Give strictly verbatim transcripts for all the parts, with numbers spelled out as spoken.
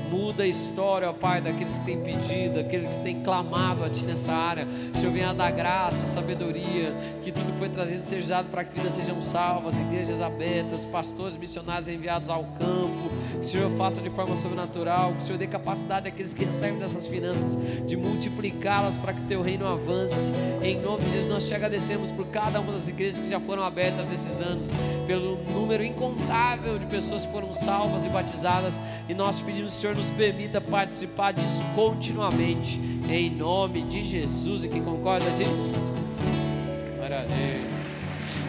Muda a história, ó Pai, daqueles que têm pedido, daqueles que têm clamado a Ti nessa área. Senhor, venha dar graça, sabedoria, que tudo que foi trazido seja usado para que vidas sejam salvas, igrejas abertas, pastores missionários enviados ao campo. Que o Senhor faça de forma sobrenatural, que o Senhor dê capacidade àqueles que recebem dessas finanças de multiplicá-las para que o Teu reino avance. Em nome de Jesus, nós Te agradecemos por cada uma das igrejas que já foram abertas nesses anos, pelo número incontável de pessoas que foram salvas e batizadas, e nós pedimos, Senhor, nos permita participar disso continuamente, em nome de Jesus. E quem concorda diz? Glória a Deus.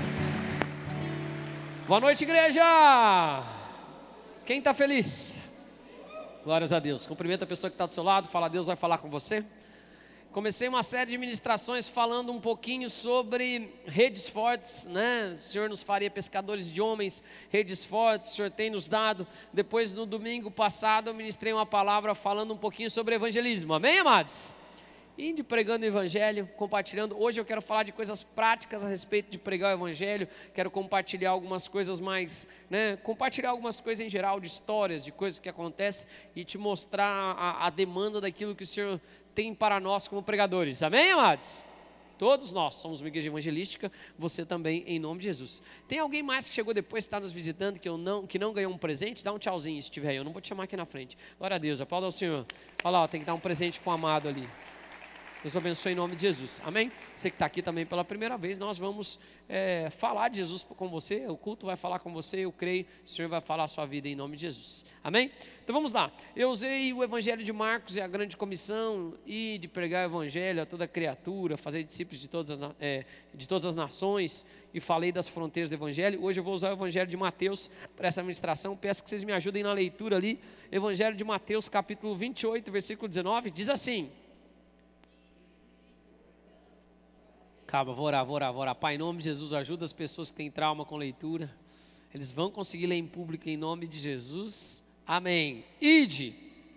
Boa noite, igreja. Quem está feliz? Glórias a Deus. Cumprimenta a pessoa que está do seu lado, fala: Deus vai falar com você. Comecei uma série de ministrações falando um pouquinho sobre redes fortes, né? O Senhor nos faria pescadores de homens, redes fortes, o Senhor tem nos dado. Depois, no domingo passado, eu ministrei uma palavra falando um pouquinho sobre evangelismo, amém, amados? Indo pregando o evangelho, compartilhando. Hoje eu quero falar de coisas práticas a respeito de pregar o evangelho. Quero compartilhar algumas coisas mais, né? Compartilhar algumas coisas em geral, de histórias, de coisas que acontecem, e te mostrar a, a demanda daquilo que o Senhor tem para nós como pregadores, amém, amados? Todos nós somos uma igreja evangelística, você também, em nome de Jesus. Tem alguém mais que chegou depois, que está nos visitando, que, eu não, que não ganhou um presente? Dá um tchauzinho se tiver aí, eu não vou te chamar aqui na frente. Glória a Deus, aplauda ao Senhor. Olha lá, ó, tem que dar um presente para o amado ali. Deus abençoe em nome de Jesus, amém? Você que está aqui também pela primeira vez, nós vamos é, falar de Jesus com você, o culto vai falar com você, eu creio, o Senhor vai falar a sua vida em nome de Jesus, amém? Então vamos lá, eu usei o evangelho de Marcos e a grande comissão, e de pregar o evangelho a toda criatura, fazer discípulos de todas as, é, de todas as nações, e falei das fronteiras do evangelho. Hoje eu vou usar o evangelho de Mateus para essa ministração, peço que vocês me ajudem na leitura ali. Evangelho de Mateus capítulo vinte e oito, versículo dezenove, diz assim: Calma, vou orar, vou orar, vou orar. Pai, em nome de Jesus, ajuda as pessoas que têm trauma com leitura. Eles vão conseguir ler em público em nome de Jesus. Amém. Ide.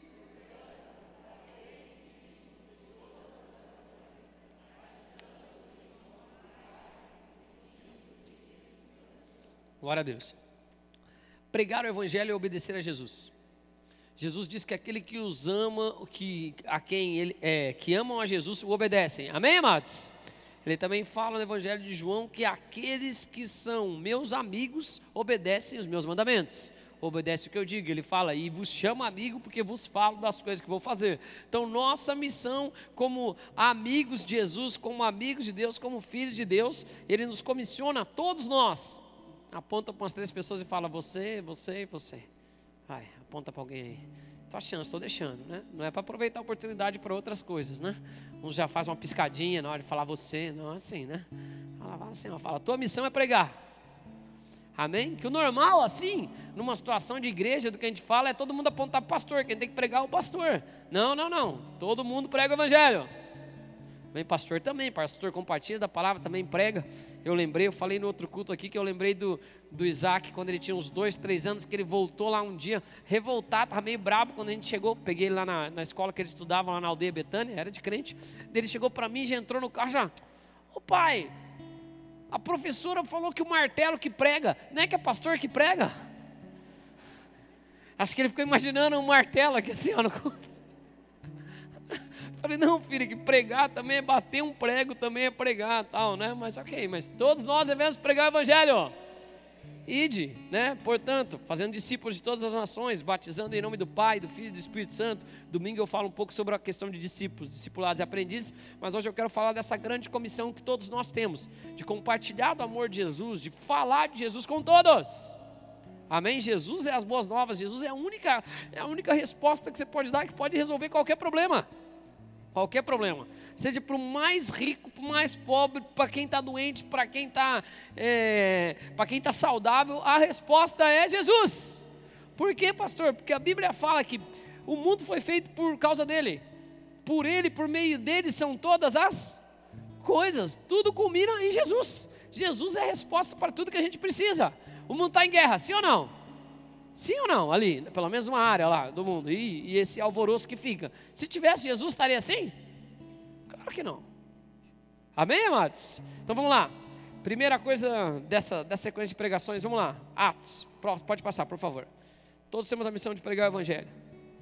Glória a Deus. Pregar o evangelho é obedecer a Jesus. Jesus diz que aquele que os ama, que, a quem ele, é, que amam a Jesus, o obedecem. Amém, amados? Ele também fala no evangelho de João que aqueles que são meus amigos obedecem os meus mandamentos. Obedece o que eu digo. Ele fala: e vos chamo amigo porque vos falo das coisas que vou fazer. Então nossa missão como amigos de Jesus, como amigos de Deus, como filhos de Deus, Ele nos comissiona a todos nós. Aponta para umas três pessoas e fala: você, você e você. Vai, aponta para alguém aí. Tua chance, estou deixando, né? Não é para aproveitar a oportunidade para outras coisas, né? Uns já faz uma piscadinha na hora de falar você, não assim, né? Fala, fala assim, ó, fala: tua missão é pregar. Amém? Que o normal, assim, numa situação de igreja, do que a gente fala, é todo mundo apontar para o pastor, quem tem que pregar é o pastor. Não, não, não. Todo mundo prega o evangelho. Bem, pastor também, pastor compartilha da palavra, também prega. Eu lembrei, eu falei no outro culto aqui, que eu lembrei do, do Isaac, quando ele tinha uns dois, três anos, que ele voltou lá um dia, revoltado, estava meio brabo quando a gente chegou. Peguei ele lá na, na escola que ele estudava, lá na aldeia Betânia, era de crente. Ele chegou para mim, já entrou no carro, já: ô pai, a professora falou que o martelo que prega, não é que é pastor que prega? Acho que ele ficou imaginando um martelo aqui assim, ó, no culto. Falei: não, filho, que pregar também é bater um prego, também é pregar, tal, né? Mas ok, mas todos nós devemos pregar o evangelho. Ide, né? Portanto, fazendo discípulos de todas as nações, batizando em nome do Pai, do Filho e do Espírito Santo. Domingo eu falo um pouco sobre a questão de discípulos, discipulados e aprendizes, mas hoje eu quero falar dessa grande comissão que todos nós temos, de compartilhar do amor de Jesus, de falar de Jesus com todos. Amém? Jesus é as boas novas, Jesus é a única, é a única resposta que você pode dar, que pode resolver qualquer problema. Qualquer problema, seja para o mais rico, para o mais pobre, para quem está doente, para quem está é, para quem está saudável, a resposta é Jesus. Por quê, pastor? Porque a Bíblia fala que o mundo foi feito por causa dele, por ele, por meio dele são todas as coisas, tudo culmina em Jesus. Jesus é a resposta para tudo que a gente precisa. O mundo está em guerra, sim ou não? Sim ou não? Ali, pelo menos uma área lá do mundo, e, e esse alvoroço que fica. Se tivesse Jesus, estaria assim? Claro que não. Amém, amados? Então vamos lá. Primeira coisa dessa, dessa sequência de pregações, vamos lá. Atos, pode passar, por favor. Todos temos a missão de pregar o evangelho.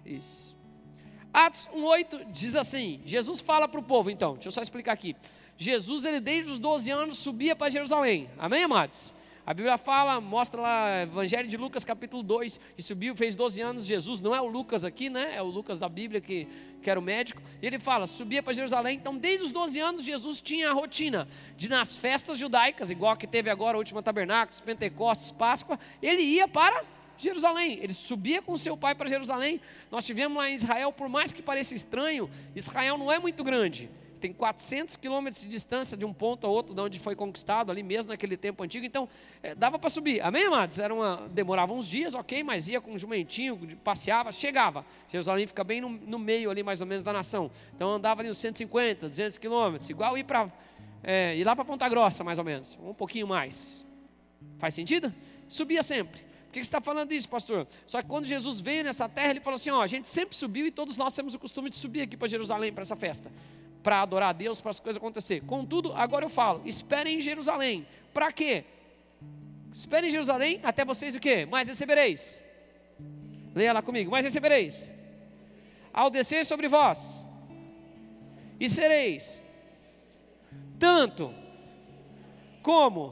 Isso. Atos um, oito diz assim, Jesus fala para o povo, então, deixa eu só explicar aqui. Jesus, ele desde os doze anos subia para Jerusalém, amém, amados? A Bíblia fala, mostra lá, Evangelho de Lucas capítulo dois, e subiu, fez doze anos, Jesus, não é o Lucas aqui, né? É o Lucas da Bíblia que, que era o médico. E ele fala, subia para Jerusalém, então desde os doze anos Jesus tinha a rotina de nas festas judaicas, igual que teve agora a última Tabernáculos, Pentecostes, Páscoa, ele ia para Jerusalém, ele subia com seu pai para Jerusalém. Nós tivemos lá em Israel, por mais que pareça estranho, Israel não é muito grande. Tem quatrocentos quilômetros de distância de um ponto a outro, de onde foi conquistado, ali mesmo naquele tempo antigo. Então, é, dava para subir. Amém, amados? Era uma, demorava uns dias, ok, mas ia com um jumentinho, passeava, chegava. Jerusalém fica bem no, no meio ali, mais ou menos, da nação. Então, andava ali uns cento e cinquenta, duzentos quilômetros. Igual ir, pra, é, ir lá para Ponta Grossa, mais ou menos. Um pouquinho mais. Faz sentido? Subia sempre. Por que você está falando isso, pastor? Só que quando Jesus veio nessa terra, ele falou assim, ó, a gente sempre subiu e todos nós temos o costume de subir aqui para Jerusalém, para essa festa. Para adorar a Deus, para as coisas acontecer. Contudo, agora eu falo, esperem em Jerusalém. Para quê? Esperem em Jerusalém, até vocês o quê? Mais recebereis. Leia lá comigo, mais recebereis. Ao descer sobre vós, e sereis, tanto como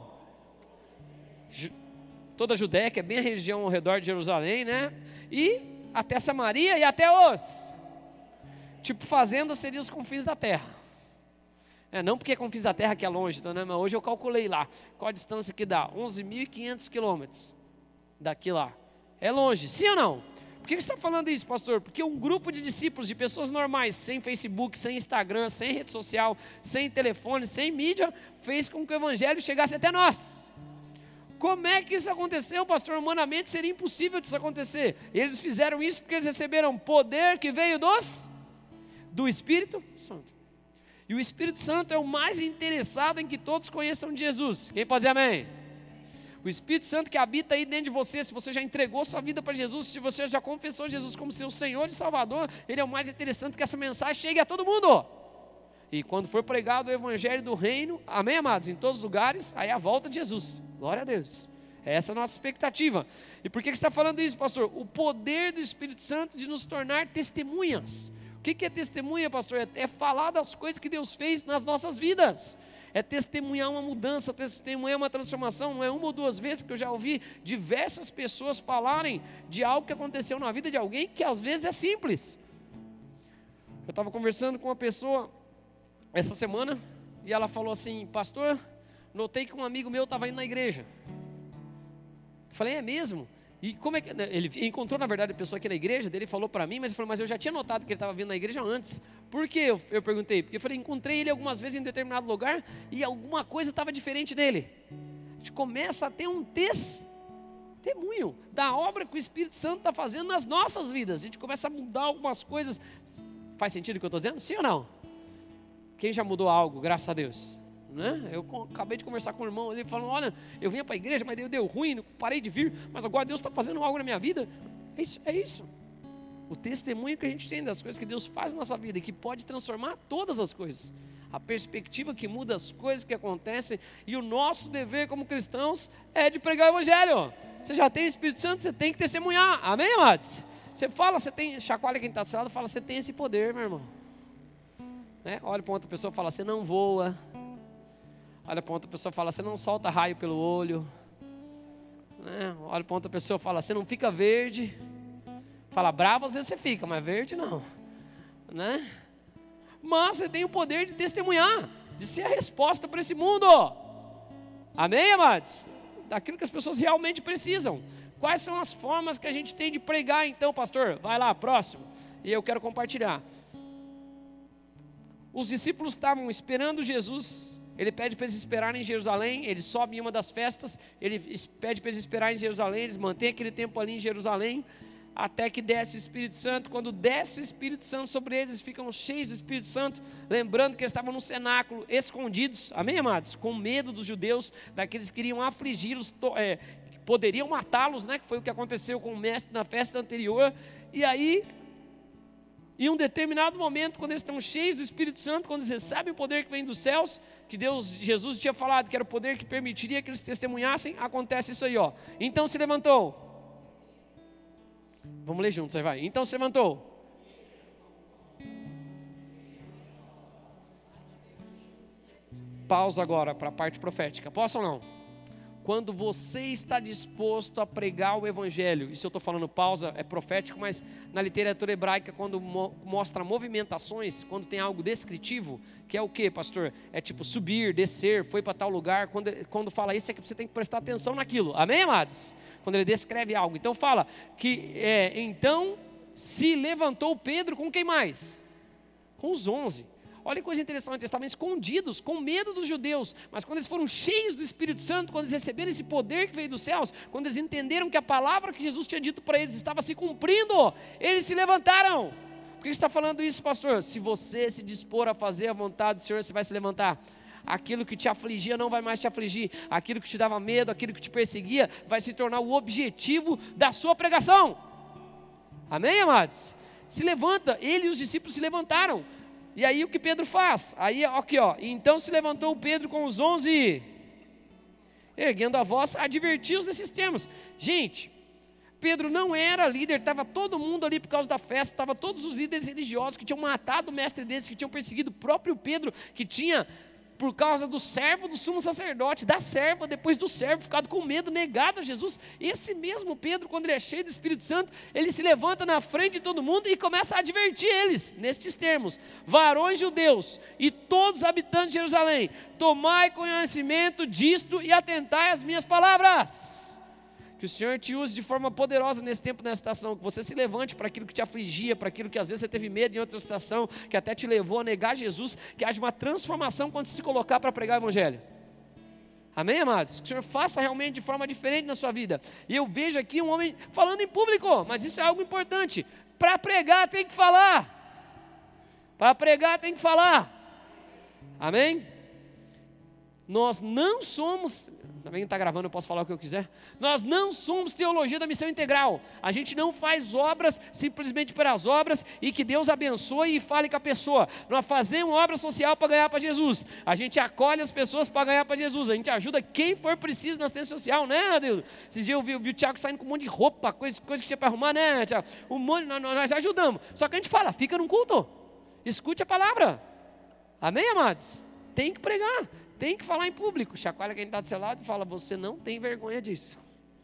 toda a Judéia, que é bem a região ao redor de Jerusalém, né? E até Samaria e até os... Tipo, fazenda seria os confins da terra. É, não porque confins da terra que é longe, então, né? Mas hoje eu calculei lá. Qual a distância que dá? onze mil e quinhentos quilômetros daqui lá. É longe, sim ou não? Por que você está falando isso, pastor? Porque um grupo de discípulos, de pessoas normais, sem Facebook, sem Instagram, sem rede social, sem telefone, sem mídia, fez com que o evangelho chegasse até nós. Como é que isso aconteceu, pastor? Humanamente seria impossível disso acontecer. Eles fizeram isso porque eles receberam poder que veio dos... do Espírito Santo. E o Espírito Santo é o mais interessado em que todos conheçam de Jesus. Quem pode dizer amém? O Espírito Santo que habita aí dentro de você, se você já entregou sua vida para Jesus, se você já confessou Jesus como seu Senhor e Salvador, ele é o mais interessante que essa mensagem chegue a todo mundo. E quando for pregado o Evangelho do Reino, amém, amados, em todos os lugares, aí é a volta de Jesus. Glória a Deus. Essa é a nossa expectativa. E por que você está falando isso, pastor? O poder do Espírito Santo de nos tornar testemunhas. O que é testemunha, pastor? É falar das coisas que Deus fez nas nossas vidas. É testemunhar uma mudança, testemunhar uma transformação. Não é uma ou duas vezes que eu já ouvi diversas pessoas falarem de algo que aconteceu na vida de alguém que às vezes é simples. Eu estava conversando com uma pessoa essa semana e ela falou assim, pastor, notei que um amigo meu estava indo na igreja. Eu falei, é mesmo? E como é que... Ele encontrou, na verdade, a pessoa aqui na igreja dele, falou para mim, mas ele falou, mas eu já tinha notado que ele estava vindo na igreja antes. Por quê? Eu, eu perguntei. Porque eu falei, encontrei ele algumas vezes em determinado lugar e alguma coisa estava diferente nele. A gente começa a ter um testemunho da obra que o Espírito Santo está fazendo nas nossas vidas. A gente começa a mudar algumas coisas. Faz sentido o que eu estou dizendo? Sim ou não? Quem já mudou algo, graças a Deus? Né? Eu acabei de conversar com o irmão, ele falou, olha, eu vinha para a igreja, mas deu, deu ruim, parei de vir, mas agora Deus está fazendo algo na minha vida. É isso, é isso. O testemunho que a gente tem das coisas que Deus faz na nossa vida e que pode transformar todas as coisas. A perspectiva que muda as coisas que acontecem e o nosso dever como cristãos é de pregar o evangelho. Você já tem o Espírito Santo, você tem que testemunhar. Amém, amados? Você fala, você tem, chacoalha quem está do seu lado, fala, você tem esse poder, meu irmão. Né? Olha para outra pessoa e fala, você não voa. Olha para outra pessoa e fala, você não solta raio pelo olho. Né? Olha para outra pessoa e fala, você não fica verde. Fala, bravo às vezes você fica, mas verde não. Né? Mas você tem o poder de testemunhar, de ser a resposta para esse mundo. Amém, amados? Daquilo que as pessoas realmente precisam. Quais são as formas que a gente tem de pregar então, pastor? Vai lá, próximo. E eu quero compartilhar. Os discípulos estavam esperando Jesus. Ele pede para eles esperarem em Jerusalém. Ele sobe em uma das festas. Ele pede para eles esperarem em Jerusalém. Eles mantêm aquele tempo ali em Jerusalém, até que desce o Espírito Santo. Quando desce o Espírito Santo sobre eles, eles ficam cheios do Espírito Santo. Lembrando que eles estavam no cenáculo, escondidos. Amém, amados? Com medo dos judeus, daqueles que queriam afligi-los, é, poderiam matá-los, né? Que foi o que aconteceu com o mestre na festa anterior. E aí, em um determinado momento, quando eles estão cheios do Espírito Santo, quando eles recebem o poder que vem dos céus, que Deus, Jesus tinha falado que era o poder que permitiria que eles testemunhassem, acontece isso aí, ó. Então se levantou Vamos ler juntos, aí vai. Então se levantou. Pausa agora para a parte profética. Posso ou não? Quando você está disposto a pregar o evangelho, isso eu estou falando pausa, é profético, mas na literatura hebraica, quando mo- mostra movimentações, quando tem algo descritivo, que é o que, pastor? É tipo subir, descer, foi para tal lugar. Quando, quando fala isso, é que você tem que prestar atenção naquilo. Amém, amados? Quando ele descreve algo. Então fala que, é, então, se levantou Pedro com quem mais? Com os onze. Olha que coisa interessante, eles estavam escondidos, com medo dos judeus, mas quando eles foram cheios do Espírito Santo, quando eles receberam esse poder que veio dos céus, quando eles entenderam que a palavra que Jesus tinha dito para eles estava se cumprindo, eles se levantaram. Por que você está falando isso, pastor? Se você se dispor a fazer a vontade do Senhor, você vai se levantar. Aquilo que te afligia não vai mais te afligir, aquilo que te dava medo, aquilo que te perseguia, vai se tornar o objetivo da sua pregação. Amém, amados? Se levanta, ele e os discípulos se levantaram. E aí o que Pedro faz? Aí aqui ó, então se levantou Pedro com os onze, erguendo a voz, advertiu-os nesses termos. Gente, Pedro não era líder, estava todo mundo ali por causa da festa, estava todos os líderes religiosos que tinham matado o mestre deles, que tinham perseguido o próprio Pedro, que tinha, por causa do servo do sumo sacerdote, da serva, depois do servo, ficado com medo, negado a Jesus. Esse mesmo Pedro, quando ele é cheio do Espírito Santo, ele se levanta na frente de todo mundo e começa a advertir eles, nestes termos: varões judeus e todos os habitantes de Jerusalém, tomai conhecimento disto e atentai às minhas palavras. Que o Senhor te use de forma poderosa nesse tempo, nessa situação, que você se levante para aquilo que te afligia, para aquilo que às vezes você teve medo em outra situação, que até te levou a negar Jesus, que haja uma transformação quando se colocar para pregar o evangelho. Amém, amados? Que o Senhor faça realmente de forma diferente na sua vida. E eu vejo aqui um homem falando em público, mas isso é algo importante. Para pregar tem que falar. Para pregar tem que falar. Amém? Nós não somos... Também está gravando, eu posso falar o que eu quiser. Nós não somos teologia da missão integral. A gente não faz obras simplesmente pelas obras e que Deus abençoe e fale com a pessoa. Nós fazemos obra social para ganhar para Jesus. A gente acolhe as pessoas para ganhar para Jesus. A gente ajuda quem for preciso na assistência social, né, Deus? Esses dias eu vi, eu vi o Tiago saindo com um monte de roupa, coisa, coisa que tinha para arrumar, né, Tiago? Um monte, nós, nós ajudamos. Só que a gente fala, fica num culto. Escute a palavra. Amém, amados? Tem que pregar. Tem que falar em público. Chacoalha quem está do seu lado e fala: você não tem vergonha disso.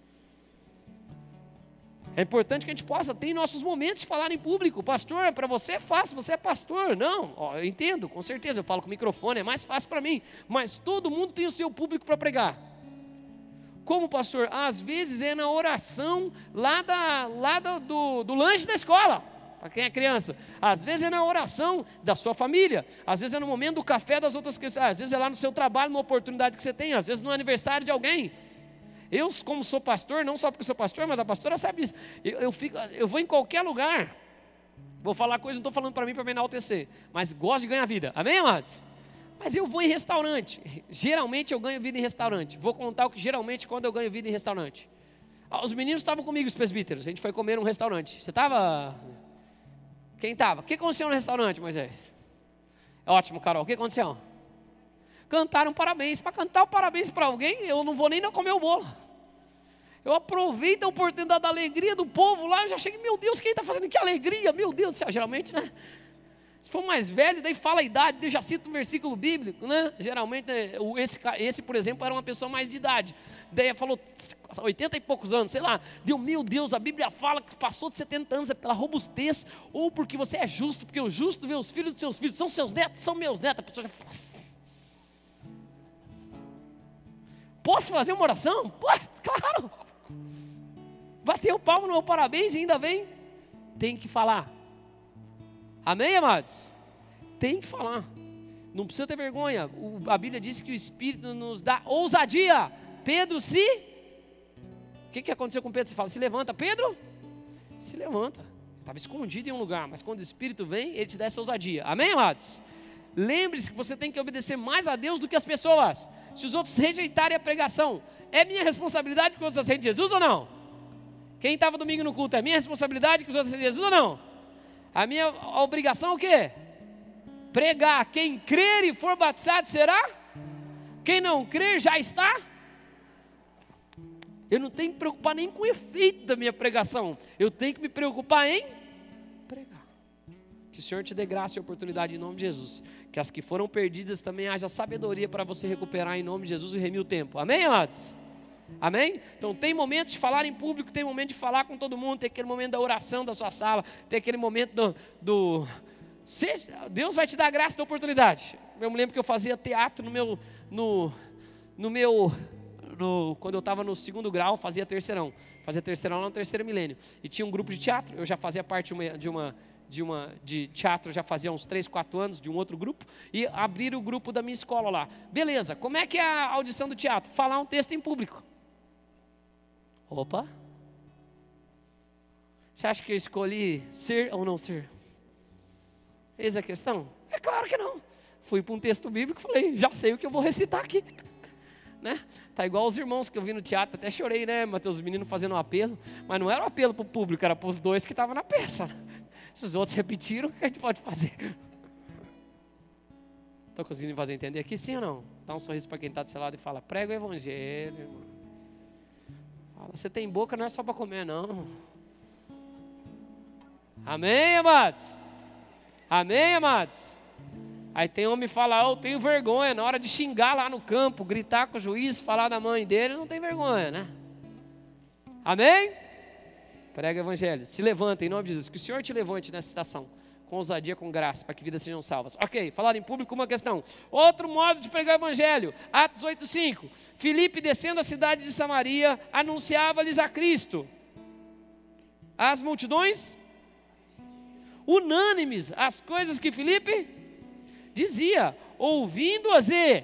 É importante que a gente possa ter nossos momentos de falar em público. Pastor, para você é fácil, você é pastor. Não, ó, eu entendo, com certeza, eu falo com o microfone, é mais fácil para mim. Mas todo mundo tem o seu público para pregar. Como, pastor? Às vezes é na oração lá, da, lá do, do, do lanche da escola. Para quem é criança, às vezes é na oração da sua família, às vezes é no momento do café das outras crianças, às vezes é lá no seu trabalho, numa oportunidade que você tem, às vezes no aniversário de alguém. Eu, como sou pastor, não só porque sou pastor, mas a pastora sabe isso, eu, eu, fico, eu vou em qualquer lugar, vou falar coisa, não estou falando para mim para me enaltecer, mas gosto de ganhar vida, amém, amados? Mas eu vou em restaurante, geralmente eu ganho vida em restaurante, vou contar o que geralmente quando eu ganho vida em restaurante. Os meninos estavam comigo, os presbíteros, a gente foi comer num restaurante, você estava... Quem estava? O que aconteceu no restaurante, Moisés? Ótimo, Carol. O que aconteceu? Cantaram parabéns. Para cantar o parabéns para alguém, eu não vou nem não comer o bolo. Eu aproveito a oportunidade da alegria do povo lá. Eu já cheguei, meu Deus, quem está fazendo que alegria? Meu Deus do céu. Geralmente, né? Se for mais velho, daí fala a idade, daí já cita um versículo bíblico, né? Geralmente, esse, esse, por exemplo, era uma pessoa mais de idade. Daí falou oitenta e poucos anos, sei lá. Deu, meu Deus, a Bíblia fala que passou de setenta anos é pela robustez, ou porque você é justo, porque o justo vê os filhos dos seus filhos, são seus netos, são meus netos. A pessoa já fala assim. Posso fazer uma oração? Pô, claro. Bateu o palmo no meu parabéns e ainda vem. Tem que falar. Amém, amados? Tem que falar. Não precisa ter vergonha. O, a Bíblia diz que o Espírito nos dá ousadia. Pedro se... O que, que aconteceu com Pedro? Você fala, se levanta. Pedro? Se levanta. Estava escondido em um lugar, mas quando o Espírito vem, ele te dá essa ousadia. Amém, amados? Lembre-se que você tem que obedecer mais a Deus do que as pessoas. Se os outros rejeitarem a pregação, é minha responsabilidade que os outros aceitem Jesus ou não? Quem estava domingo no culto, é minha responsabilidade que os outros aceitem Jesus ou não? A minha a obrigação é o quê? Pregar. Quem crer e for batizado será? Quem não crer já está? Eu não tenho que me preocupar nem com o efeito da minha pregação. Eu tenho que me preocupar em pregar. Que o Senhor te dê graça e oportunidade em nome de Jesus. Que as que foram perdidas também haja sabedoria para você recuperar em nome de Jesus e remir o tempo. Amém, amados? Amém? Então tem momentos de falar em público, tem momento de falar com todo mundo, tem aquele momento da oração da sua sala, tem aquele momento do... do... Seja, Deus vai te dar a graça da oportunidade. Eu me lembro que eu fazia teatro no meu... No, no meu no, quando eu estava no segundo grau, fazia terceirão. Fazia terceirão lá no terceiro milênio. E tinha um grupo de teatro. Eu já fazia parte de uma... De uma De, uma, de teatro já fazia uns três, quatro anos, de um outro grupo, e abriram o grupo da minha escola lá. Beleza, como é que é a audição do teatro? Falar um texto em público. Opa! Você acha que eu escolhi ser ou não ser? Eis a questão? É claro que não. Fui para um texto bíblico e falei, já sei o que eu vou recitar aqui. Né? Tá igual os irmãos que eu vi no teatro, até chorei, né, Mateus, os meninos fazendo um apelo, mas não era um apelo para o público, era para os dois que estavam na peça. Se os outros repetiram, o que a gente pode fazer? Estou conseguindo fazer entender aqui, sim ou não? Dá um sorriso para quem está do seu lado e fala, prega o evangelho, irmão. Fala, você tem boca, não é só para comer, não. Amém, amados? Amém, amados? Aí tem homem que fala, oh, eu tenho vergonha, na hora de xingar lá no campo, gritar com o juiz, falar da mãe dele, não tem vergonha, né? Amém? Prega o evangelho, se levanta em nome de Jesus, que o Senhor te levante nessa estação, com ousadia, com graça, para que vidas sejam salvas. Ok, falar em público, uma questão. Outro modo de pregar o evangelho, Atos oito, cinco. Filipe, descendo a cidade de Samaria, anunciava-lhes a Cristo. As multidões, unânimes, as coisas que Filipe dizia, ouvindo-as e...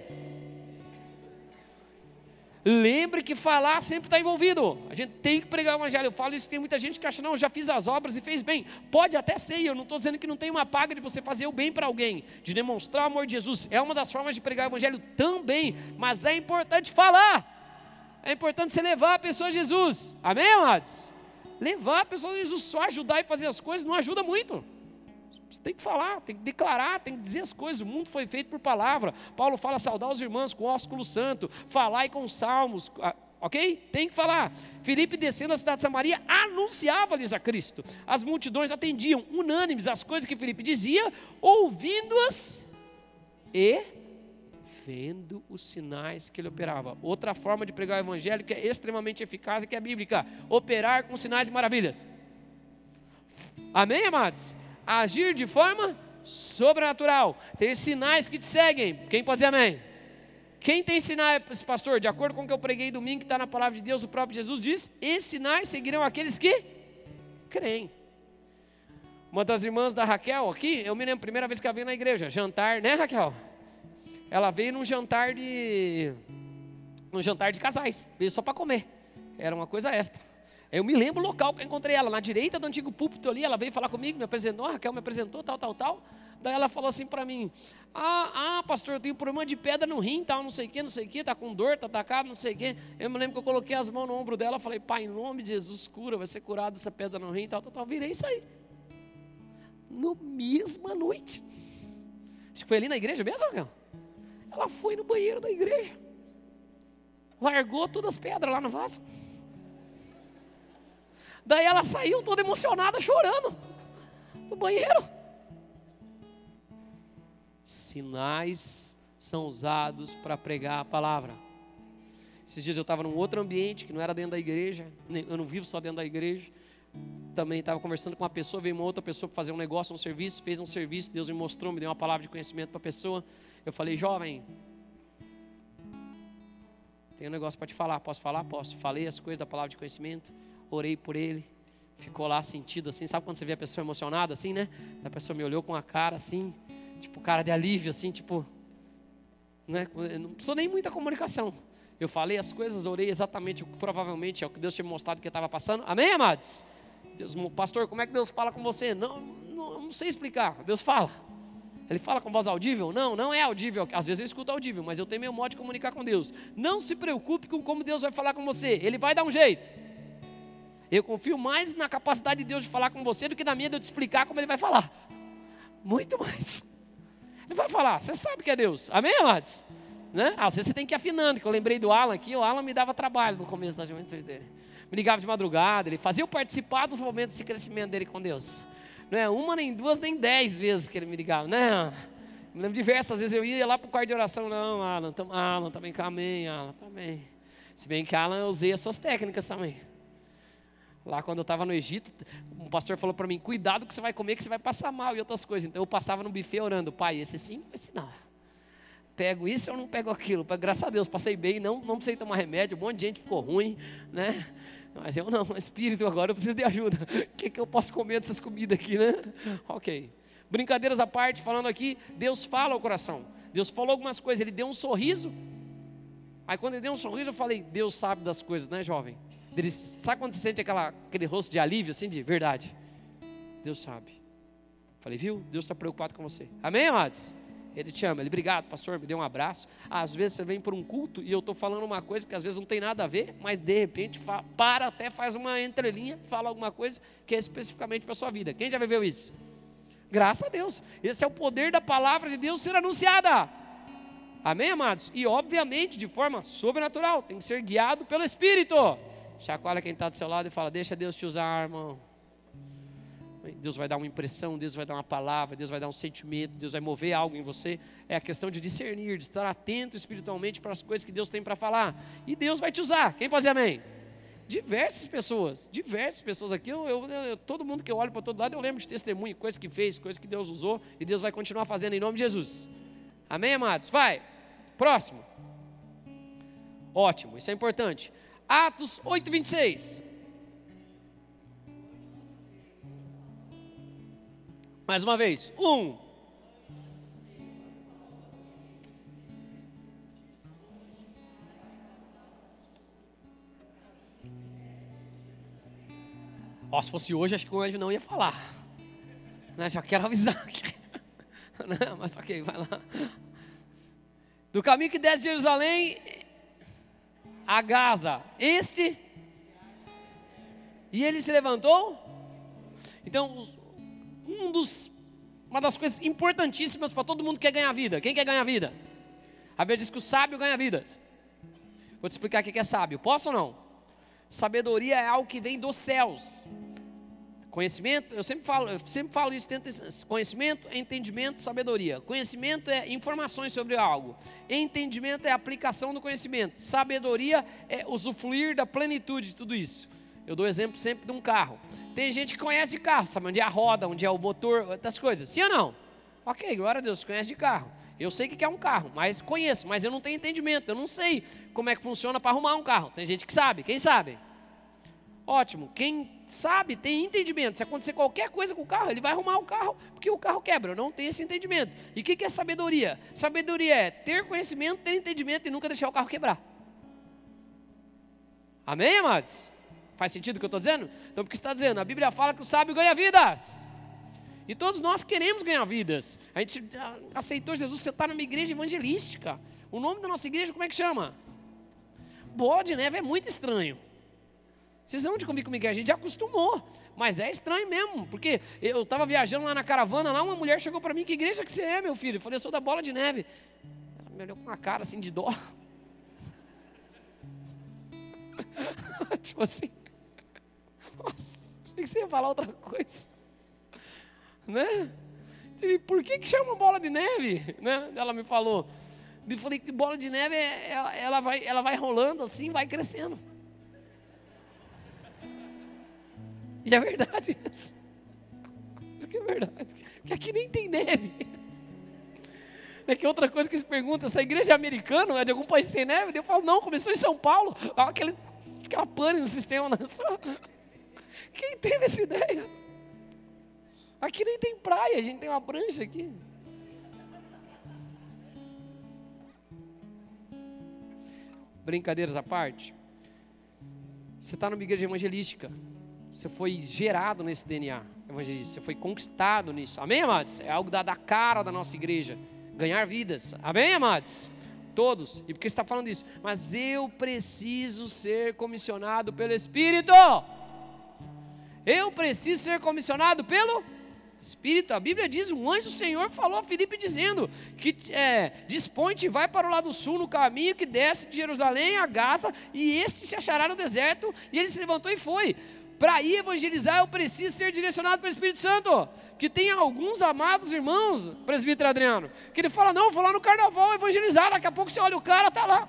Lembre que falar sempre está envolvido. A gente tem que pregar o evangelho. Eu falo isso, tem muita gente que acha, não, eu já fiz as obras e fez bem. Pode até ser, eu não estou dizendo que não tem uma paga de você fazer o bem para alguém, de demonstrar o amor de Jesus. É uma das formas de pregar o evangelho também, mas é importante falar. É importante você levar a pessoa a Jesus. Amém, amados? Levar a pessoa a Jesus, só ajudar e fazer as coisas não ajuda muito. Você tem que falar, tem que declarar, tem que dizer as coisas. O mundo foi feito por palavra. Paulo fala saudar os irmãos com ósculo santo, falar e com salmos, ok? Tem que falar. Filipe, descendo a cidade de Samaria, anunciava-lhes a Cristo. As multidões atendiam, unânimes, as coisas que Filipe dizia, ouvindo-as e vendo os sinais que ele operava. Outra forma de pregar o evangelho que é extremamente eficaz e que é bíblica, operar com sinais e maravilhas. Amém, amados? Agir de forma sobrenatural, ter sinais que te seguem. Quem pode dizer amém? Quem tem sinais, pastor? De acordo com o que eu preguei domingo, que está na palavra de Deus, o próprio Jesus diz, esses sinais seguirão aqueles que creem. Uma das irmãs da Raquel aqui, eu me lembro, primeira vez que ela veio na igreja, jantar, né, Raquel? Ela veio num jantar de num jantar de casais, veio só para comer, era uma coisa extra. Eu me lembro o local que eu encontrei ela, na direita do antigo púlpito ali, ela veio falar comigo, me apresentou, a Raquel me apresentou, tal, tal, tal. Daí ela falou assim para mim, ah, ah, pastor, eu tenho problema de pedra no rim, tal, não sei o que, não sei o que, tá com dor, tá atacado, não sei o que. Eu me lembro que eu coloquei as mãos no ombro dela, falei, pai, em nome de Jesus, cura, vai ser curada essa pedra no rim, tal, tal, tal. Virei isso aí. No mesma noite. Acho que foi ali na igreja mesmo, Raquel? Ela foi no banheiro da igreja. Largou todas as pedras lá no vaso. Daí ela saiu toda emocionada, chorando, do banheiro. Sinais são usados para pregar a palavra. Esses dias eu estava num outro ambiente, que não era dentro da igreja, eu não vivo só dentro da igreja. Também estava conversando com uma pessoa, veio uma outra pessoa para fazer um negócio, um serviço, fez um serviço, Deus me mostrou, me deu uma palavra de conhecimento para a pessoa. Eu falei, jovem, tem um negócio para te falar, posso falar? Posso. Falei as coisas da palavra de conhecimento. Orei por ele, ficou lá sentido assim, sabe quando você vê a pessoa emocionada assim, né? A pessoa me olhou com a cara assim, tipo cara de alívio assim, tipo, né? Não precisou nem muita comunicação. Eu falei as coisas, orei exatamente o que provavelmente é o que Deus tinha mostrado que estava passando. Amém, amados? Deus, pastor, como é que Deus fala com você? Não, não, não sei explicar, Deus fala. Ele fala com voz audível? Não, não é audível. Às vezes eu escuto audível, mas eu tenho meu modo de comunicar com Deus. Não se preocupe com como Deus vai falar com você, Ele vai dar um jeito. Eu confio mais na capacidade de Deus de falar com você do que na minha de eu te explicar como Ele vai falar. Muito mais. Ele vai falar, você sabe que é Deus. Amém, amados? né? Às vezes você tem que ir afinando, que eu lembrei do Alan aqui, o Alan me dava trabalho no começo da juventude dele. Me ligava de madrugada, ele fazia eu participar dos momentos de crescimento dele com Deus. Não é uma, nem duas, nem dez vezes que ele me ligava, né? Me lembro diversas vezes eu ia lá para o quarto de oração, não, Alan, tam, Alan, também tá amém, Alan, também. Tá Se bem que Alan, eu usei as suas técnicas também. Lá quando eu estava no Egito, um pastor falou para mim, cuidado que você vai comer, que você vai passar mal e outras coisas. Então eu passava no buffet orando, pai, esse sim, esse não. Pego isso ou não pego aquilo? Graças a Deus, passei bem, não, não precisei tomar remédio, um monte de gente ficou ruim, né? Mas eu não, espírito agora, eu preciso de ajuda. O que, que eu posso comer dessas comidas aqui, né? Ok. Brincadeiras à parte, falando aqui, Deus fala ao coração. Deus falou algumas coisas, Ele deu um sorriso. Aí quando Ele deu um sorriso, eu falei, Deus sabe das coisas, né, jovem? Ele, sabe quando você sente aquela, aquele rosto de alívio, assim, de verdade? Deus sabe. Falei, viu? Deus está preocupado com você. Amém, amados? Ele te ama. Ele, obrigado, pastor, me deu um abraço. Às vezes você vem por um culto e eu estou falando uma coisa que às vezes não tem nada a ver, mas de repente fa- para até, faz uma entrelinha, fala alguma coisa que é especificamente para a sua vida. Quem já viveu isso? Graças a Deus. Esse é o poder da palavra de Deus ser anunciada. Amém, amados? E obviamente de forma sobrenatural. Tem que ser guiado pelo Espírito. Chacoalha quem está do seu lado e fala, deixa Deus te usar, irmão. Deus vai dar uma impressão, Deus vai dar uma palavra, Deus vai dar um sentimento, Deus vai mover algo em você. É a questão de discernir, de estar atento espiritualmente para as coisas que Deus tem para falar. E Deus vai te usar. Quem pode dizer amém? Diversas pessoas, diversas pessoas aqui, eu, eu, eu, todo mundo que eu olho para todo lado, eu lembro de testemunho, coisa que fez, coisa que Deus usou, e Deus vai continuar fazendo em nome de Jesus. Amém, amados? Vai, próximo. Ótimo, isso é importante. Atos oito, vinte e seis. Mais uma vez, um. Ó, se fosse hoje, acho que o anjo não ia falar. Né? Já quero avisar aqui. Não, mas ok, vai lá. Do caminho que desce de Jerusalém a Gaza, este, e ele se levantou. Então, um dos, uma das coisas importantíssimas para todo mundo que quer ganhar vida. Quem quer ganhar vida? A Bíblia diz que o sábio ganha vidas. Vou te explicar o que é sábio. Posso ou não? Sabedoria é algo que vem dos céus. Conhecimento, eu sempre falo, eu sempre falo isso, tento, conhecimento é entendimento, sabedoria. Conhecimento é informações sobre algo. Entendimento é a aplicação do conhecimento. Sabedoria é usufruir da plenitude de tudo isso. Eu dou exemplo sempre de um carro. Tem gente que conhece de carro, sabe onde é a roda, onde é o motor, outras coisas. Sim ou não? Ok, glória a Deus, conhece de carro. Eu sei o que é um carro, mas conheço, mas eu não tenho entendimento. Eu não sei como é que funciona para arrumar um carro. Tem gente que sabe, quem sabe? Ótimo, quem sabe tem entendimento. Se acontecer qualquer coisa com o carro, ele vai arrumar o carro, porque o carro quebra. Eu não tenho esse entendimento. E o que é sabedoria? Sabedoria é ter conhecimento, ter entendimento e nunca deixar o carro quebrar. Amém, amados? Faz sentido o que eu estou dizendo? Então, porque está dizendo, a Bíblia fala que o sábio ganha vidas. E todos nós queremos ganhar vidas. A gente aceitou Jesus, você está numa igreja evangelística. O nome da nossa igreja, como é que chama? Bola de Neve é muito estranho. Vocês vão de comigo comigo, a gente já acostumou. Mas é estranho mesmo, porque eu estava viajando lá na caravana, lá uma mulher chegou para mim, que igreja que você é, meu filho? Eu falei, eu sou da Bola de Neve. Ela me olhou com uma cara assim de dó. Tipo assim, nossa, achei que você ia falar outra coisa, né? E por que que chama bola de neve, né? Ela me falou, eu falei que bola de neve é, ela, ela, vai, ela vai rolando assim, vai crescendo. E é verdade isso. Porque é verdade, porque aqui nem tem neve. É que outra coisa que eles perguntam, essa igreja é americana, é de algum país que tem neve? Eu falo, não, começou em São Paulo, aquele, aquela pane no sistema. Na sua... Quem teve essa ideia? Aqui nem tem praia, a gente tem uma prancha aqui. Brincadeiras à parte, você está numa igreja evangelística, você foi gerado nesse D N A evangelístico, você foi conquistado nisso, amém, amados? É algo da, da cara da nossa igreja, ganhar vidas, amém, amados? Todos, e por que você está falando isso? Mas eu preciso ser comissionado pelo Espírito, eu preciso ser comissionado pelo Espírito, a Bíblia diz, um anjo do Senhor falou a Filipe dizendo que é, dispõe-te, vai para o lado sul no caminho que desce de Jerusalém a Gaza, e este se achará no deserto. E ele se levantou e foi. Para ir evangelizar eu preciso ser direcionado pelo Espírito Santo. Que tem alguns amados irmãos, presbítero Adriano, que ele fala, não, vou lá no carnaval evangelizar, daqui a pouco você olha o cara, está lá.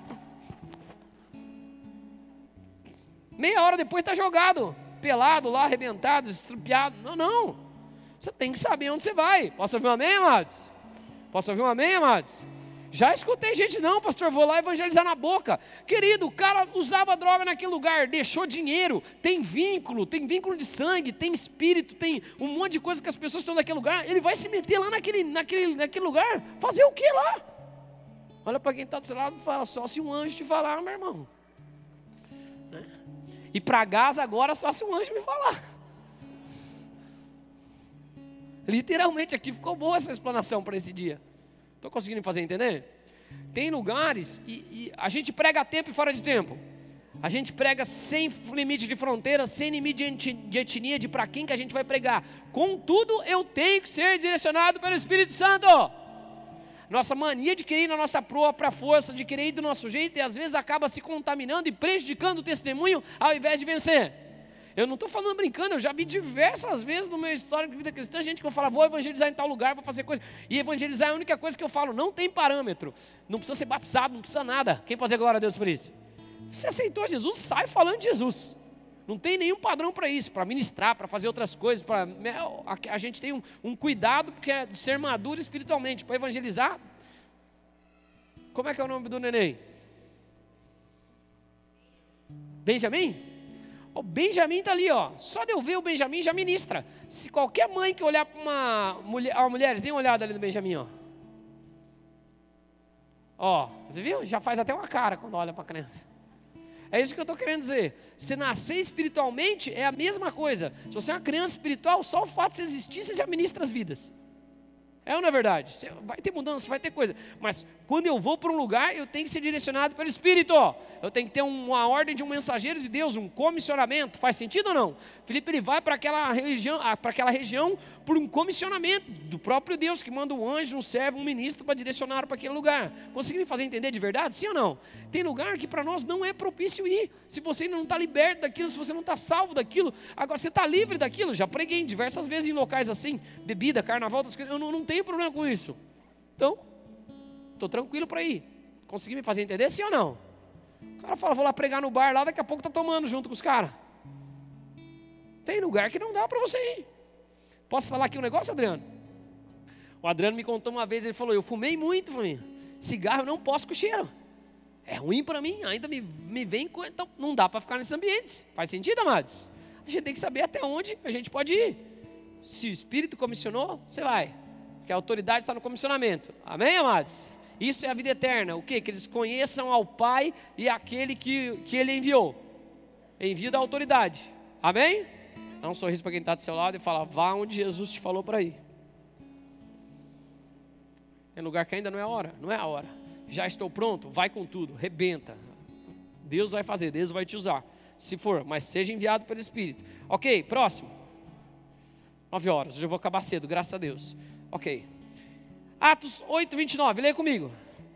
Meia hora depois está jogado, pelado lá, arrebentado, estrupiado. Não, não. Você tem que saber onde você vai. Posso ouvir um amém, amados? Posso ouvir um amém, amados? Já escutei gente, não, pastor, vou lá evangelizar na boca. Querido, o cara usava droga naquele lugar, deixou dinheiro, tem vínculo, tem vínculo de sangue, tem espírito, tem um monte de coisa que as pessoas estão naquele lugar. Ele vai se meter lá naquele, naquele, naquele lugar, fazer o que lá? Olha para quem está do seu lado e fala, só se um anjo te falar, meu irmão. Né? E para Gaza agora, só se um anjo me falar. Literalmente, aqui ficou boa essa explanação para esse dia. Estou conseguindo fazer entender? Tem lugares, e, e a gente prega a tempo e fora de tempo. A gente prega sem limite de fronteira, sem limite de etnia, de para quem que a gente vai pregar. Contudo, eu tenho que ser direcionado pelo Espírito Santo. Nossa mania de querer ir na nossa própria força, de querer ir do nosso jeito, e às vezes acaba se contaminando e prejudicando o testemunho, ao invés de vencer. Eu não estou falando brincando, eu já vi diversas vezes no meu histórico de vida cristã, gente que eu falo, vou evangelizar em tal lugar, vou fazer coisa. E evangelizar é a única coisa que eu falo, não tem parâmetro. Não precisa ser batizado, não precisa nada. Quem pode dizer glória a Deus por isso? Você aceitou Jesus, sai falando de Jesus. Não tem nenhum padrão para isso, para ministrar, para fazer outras coisas. Pra, a, a gente tem um, um cuidado, porque é de ser maduro espiritualmente. Para evangelizar, como é que é o nome do neném? Benjamin? O Benjamin está ali, ó. Só de eu ver o Benjamin já ministra. Se qualquer mãe que olhar para uma mulher, ó, mulheres, dê uma olhada ali no Benjamin, ó. Ó, você viu? Já faz até uma cara quando olha para a criança. É isso que eu estou querendo dizer. Se nascer espiritualmente é a mesma coisa. Se você é uma criança espiritual, só o fato de você existir, você já ministra as vidas. É ou não é verdade? Você vai ter mudança, vai ter coisa. Mas quando eu vou para um lugar, eu tenho que ser direcionado pelo Espírito. Eu tenho que ter uma ordem de um mensageiro de Deus, um comissionamento. Faz sentido ou não? Filipe, ele vai para aquela região, para aquela região por um comissionamento do próprio Deus, que manda um anjo, um servo, um ministro para direcionar para aquele lugar. Conseguiu me fazer entender de verdade? Sim ou não? Tem lugar que para nós não é propício ir. Se você ainda não está liberto daquilo, se você não está salvo daquilo, agora você está livre daquilo. Já preguei diversas vezes em locais assim, bebida, carnaval, outras coisas. Eu não, não tenho problema com isso. Então, estou tranquilo para ir. Consegui me fazer entender, sim ou não? O cara fala, vou lá pregar no bar lá, daqui a pouco está tomando junto com os caras. Tem lugar que não dá para você ir. Posso falar aqui um negócio, Adriano? O Adriano me contou uma vez, ele falou, eu fumei muito, falei, cigarro eu não posso com cheiro. É ruim para mim, ainda me, me vem com... Então, não dá para ficar nesses ambientes. Faz sentido, amados? A gente tem que saber até onde a gente pode ir. Se o Espírito comissionou, você vai. Porque a autoridade está no comissionamento. Amém, amados? Isso é a vida eterna. O quê? Que eles conheçam ao Pai e aquele que, que Ele enviou. Envio da autoridade. Amém? Dá um sorriso para quem está do seu lado e fala, vá onde Jesus te falou para ir. Tem lugar que ainda não é a hora. Não é a hora. Já estou pronto, vai com tudo, rebenta. Deus vai fazer, Deus vai te usar. Se for, mas seja enviado pelo Espírito. Ok, próximo. Nove horas, hoje eu vou acabar cedo, graças a Deus. Ok. Atos oito, vinte e nove, leia comigo.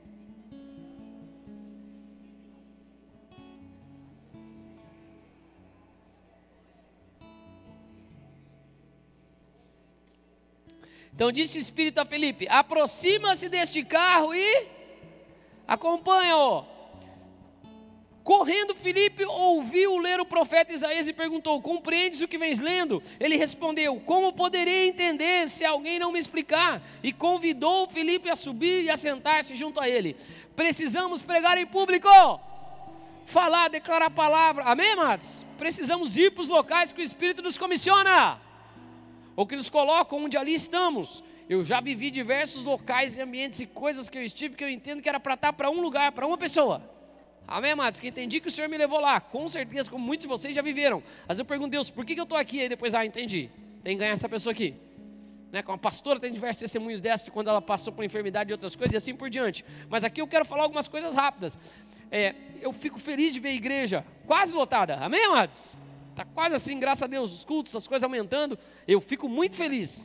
Então disse o Espírito a Filipe, aproxima-se deste carro e acompanha-o. Correndo, Filipe ouviu ler o profeta Isaías e perguntou, compreendes o que vens lendo? Ele respondeu, como poderei entender se alguém não me explicar? E convidou Filipe a subir e a sentar-se junto a ele. Precisamos pregar em público, falar, declarar a palavra, amém, amados? Precisamos ir para os locais que o Espírito nos comissiona, ou que nos coloca onde ali estamos. Eu já vivi diversos locais e ambientes e coisas que eu estive que eu entendo que era para estar para um lugar, para uma pessoa. Amém, amados? Que entendi que o Senhor me levou lá, com certeza, como muitos de vocês já viveram. Às vezes eu pergunto, Deus, por que, que eu estou aqui? Aí depois, ah, entendi, tem que ganhar essa pessoa aqui. Né? Com a pastora tem diversos testemunhos dessa, de quando ela passou por enfermidade e outras coisas, e assim por diante. Mas aqui eu quero falar algumas coisas rápidas. É, eu fico feliz de ver a igreja quase lotada, amém, amados? Está quase assim, graças a Deus, os cultos, as coisas aumentando, eu fico muito feliz.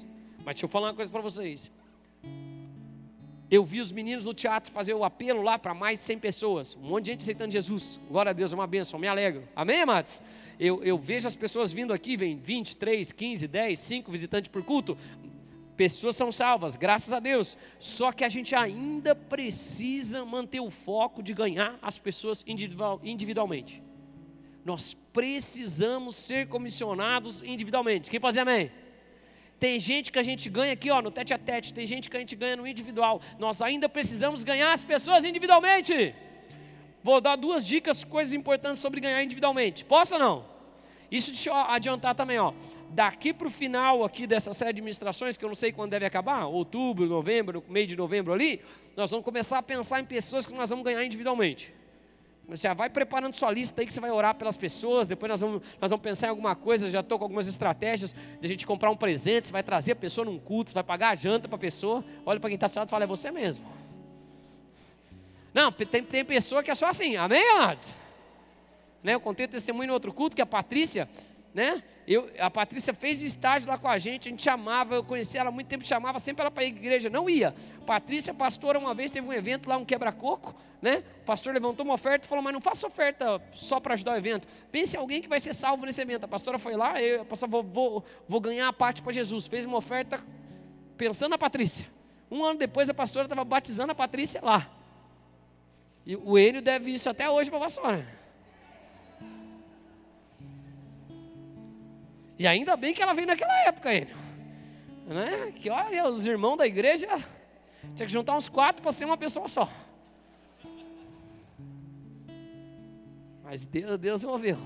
Mas deixa eu falar uma coisa para vocês. Eu vi os meninos no teatro fazer o apelo lá para mais de cem pessoas. Um monte de gente aceitando Jesus. Glória a Deus, é uma bênção, me alegro. Amém, amados? Eu, eu vejo as pessoas vindo aqui, vem vinte, três, quinze, dez, cinco visitantes por culto. Pessoas são salvas, graças a Deus. Só que a gente ainda precisa manter o foco de ganhar as pessoas individual, individualmente. Nós precisamos ser comissionados individualmente. Quem pode dizer amém? Tem gente que a gente ganha aqui, ó, no tete a tete. Tem gente que a gente ganha no individual. Nós ainda precisamos ganhar as pessoas individualmente. Vou dar duas dicas, coisas importantes sobre ganhar individualmente. Posso ou não? Isso deixa eu adiantar também, ó. Daqui para o final aqui dessa série de ministrações, que eu não sei quando deve acabar, outubro, novembro, meio de novembro ali, nós vamos começar a pensar em pessoas que nós vamos ganhar individualmente. Você já vai preparando sua lista aí que você vai orar pelas pessoas, depois nós vamos, nós vamos pensar em alguma coisa, já estou com algumas estratégias de a gente comprar um presente, você vai trazer a pessoa num culto, você vai pagar a janta para a pessoa, olha para quem está sentado e fala, é você mesmo. Não, tem, tem pessoa que é só assim, amém, amados? Né, eu contei testemunho no outro culto que a Patrícia, né, eu, a Patrícia fez estágio lá com a gente, a gente chamava, eu conheci ela há muito tempo, chamava sempre ela para ir à igreja, não ia. Patrícia, pastora, uma vez teve um evento lá, um quebra-coco, né, o pastor levantou uma oferta e falou, mas não faça oferta só para ajudar o evento, pense em alguém que vai ser salvo nesse evento. A pastora foi lá, eu, a pastora, vou, vou, vou ganhar a parte para Jesus, fez uma oferta pensando na Patrícia. Um ano depois a pastora estava batizando a Patrícia lá. E o Enio deve isso até hoje para a pastora. E ainda bem que ela veio naquela época, Enio. Né? Que olha, os irmãos da igreja tinha que juntar uns quatro para ser uma pessoa só. Mas Deus, Deus moveu.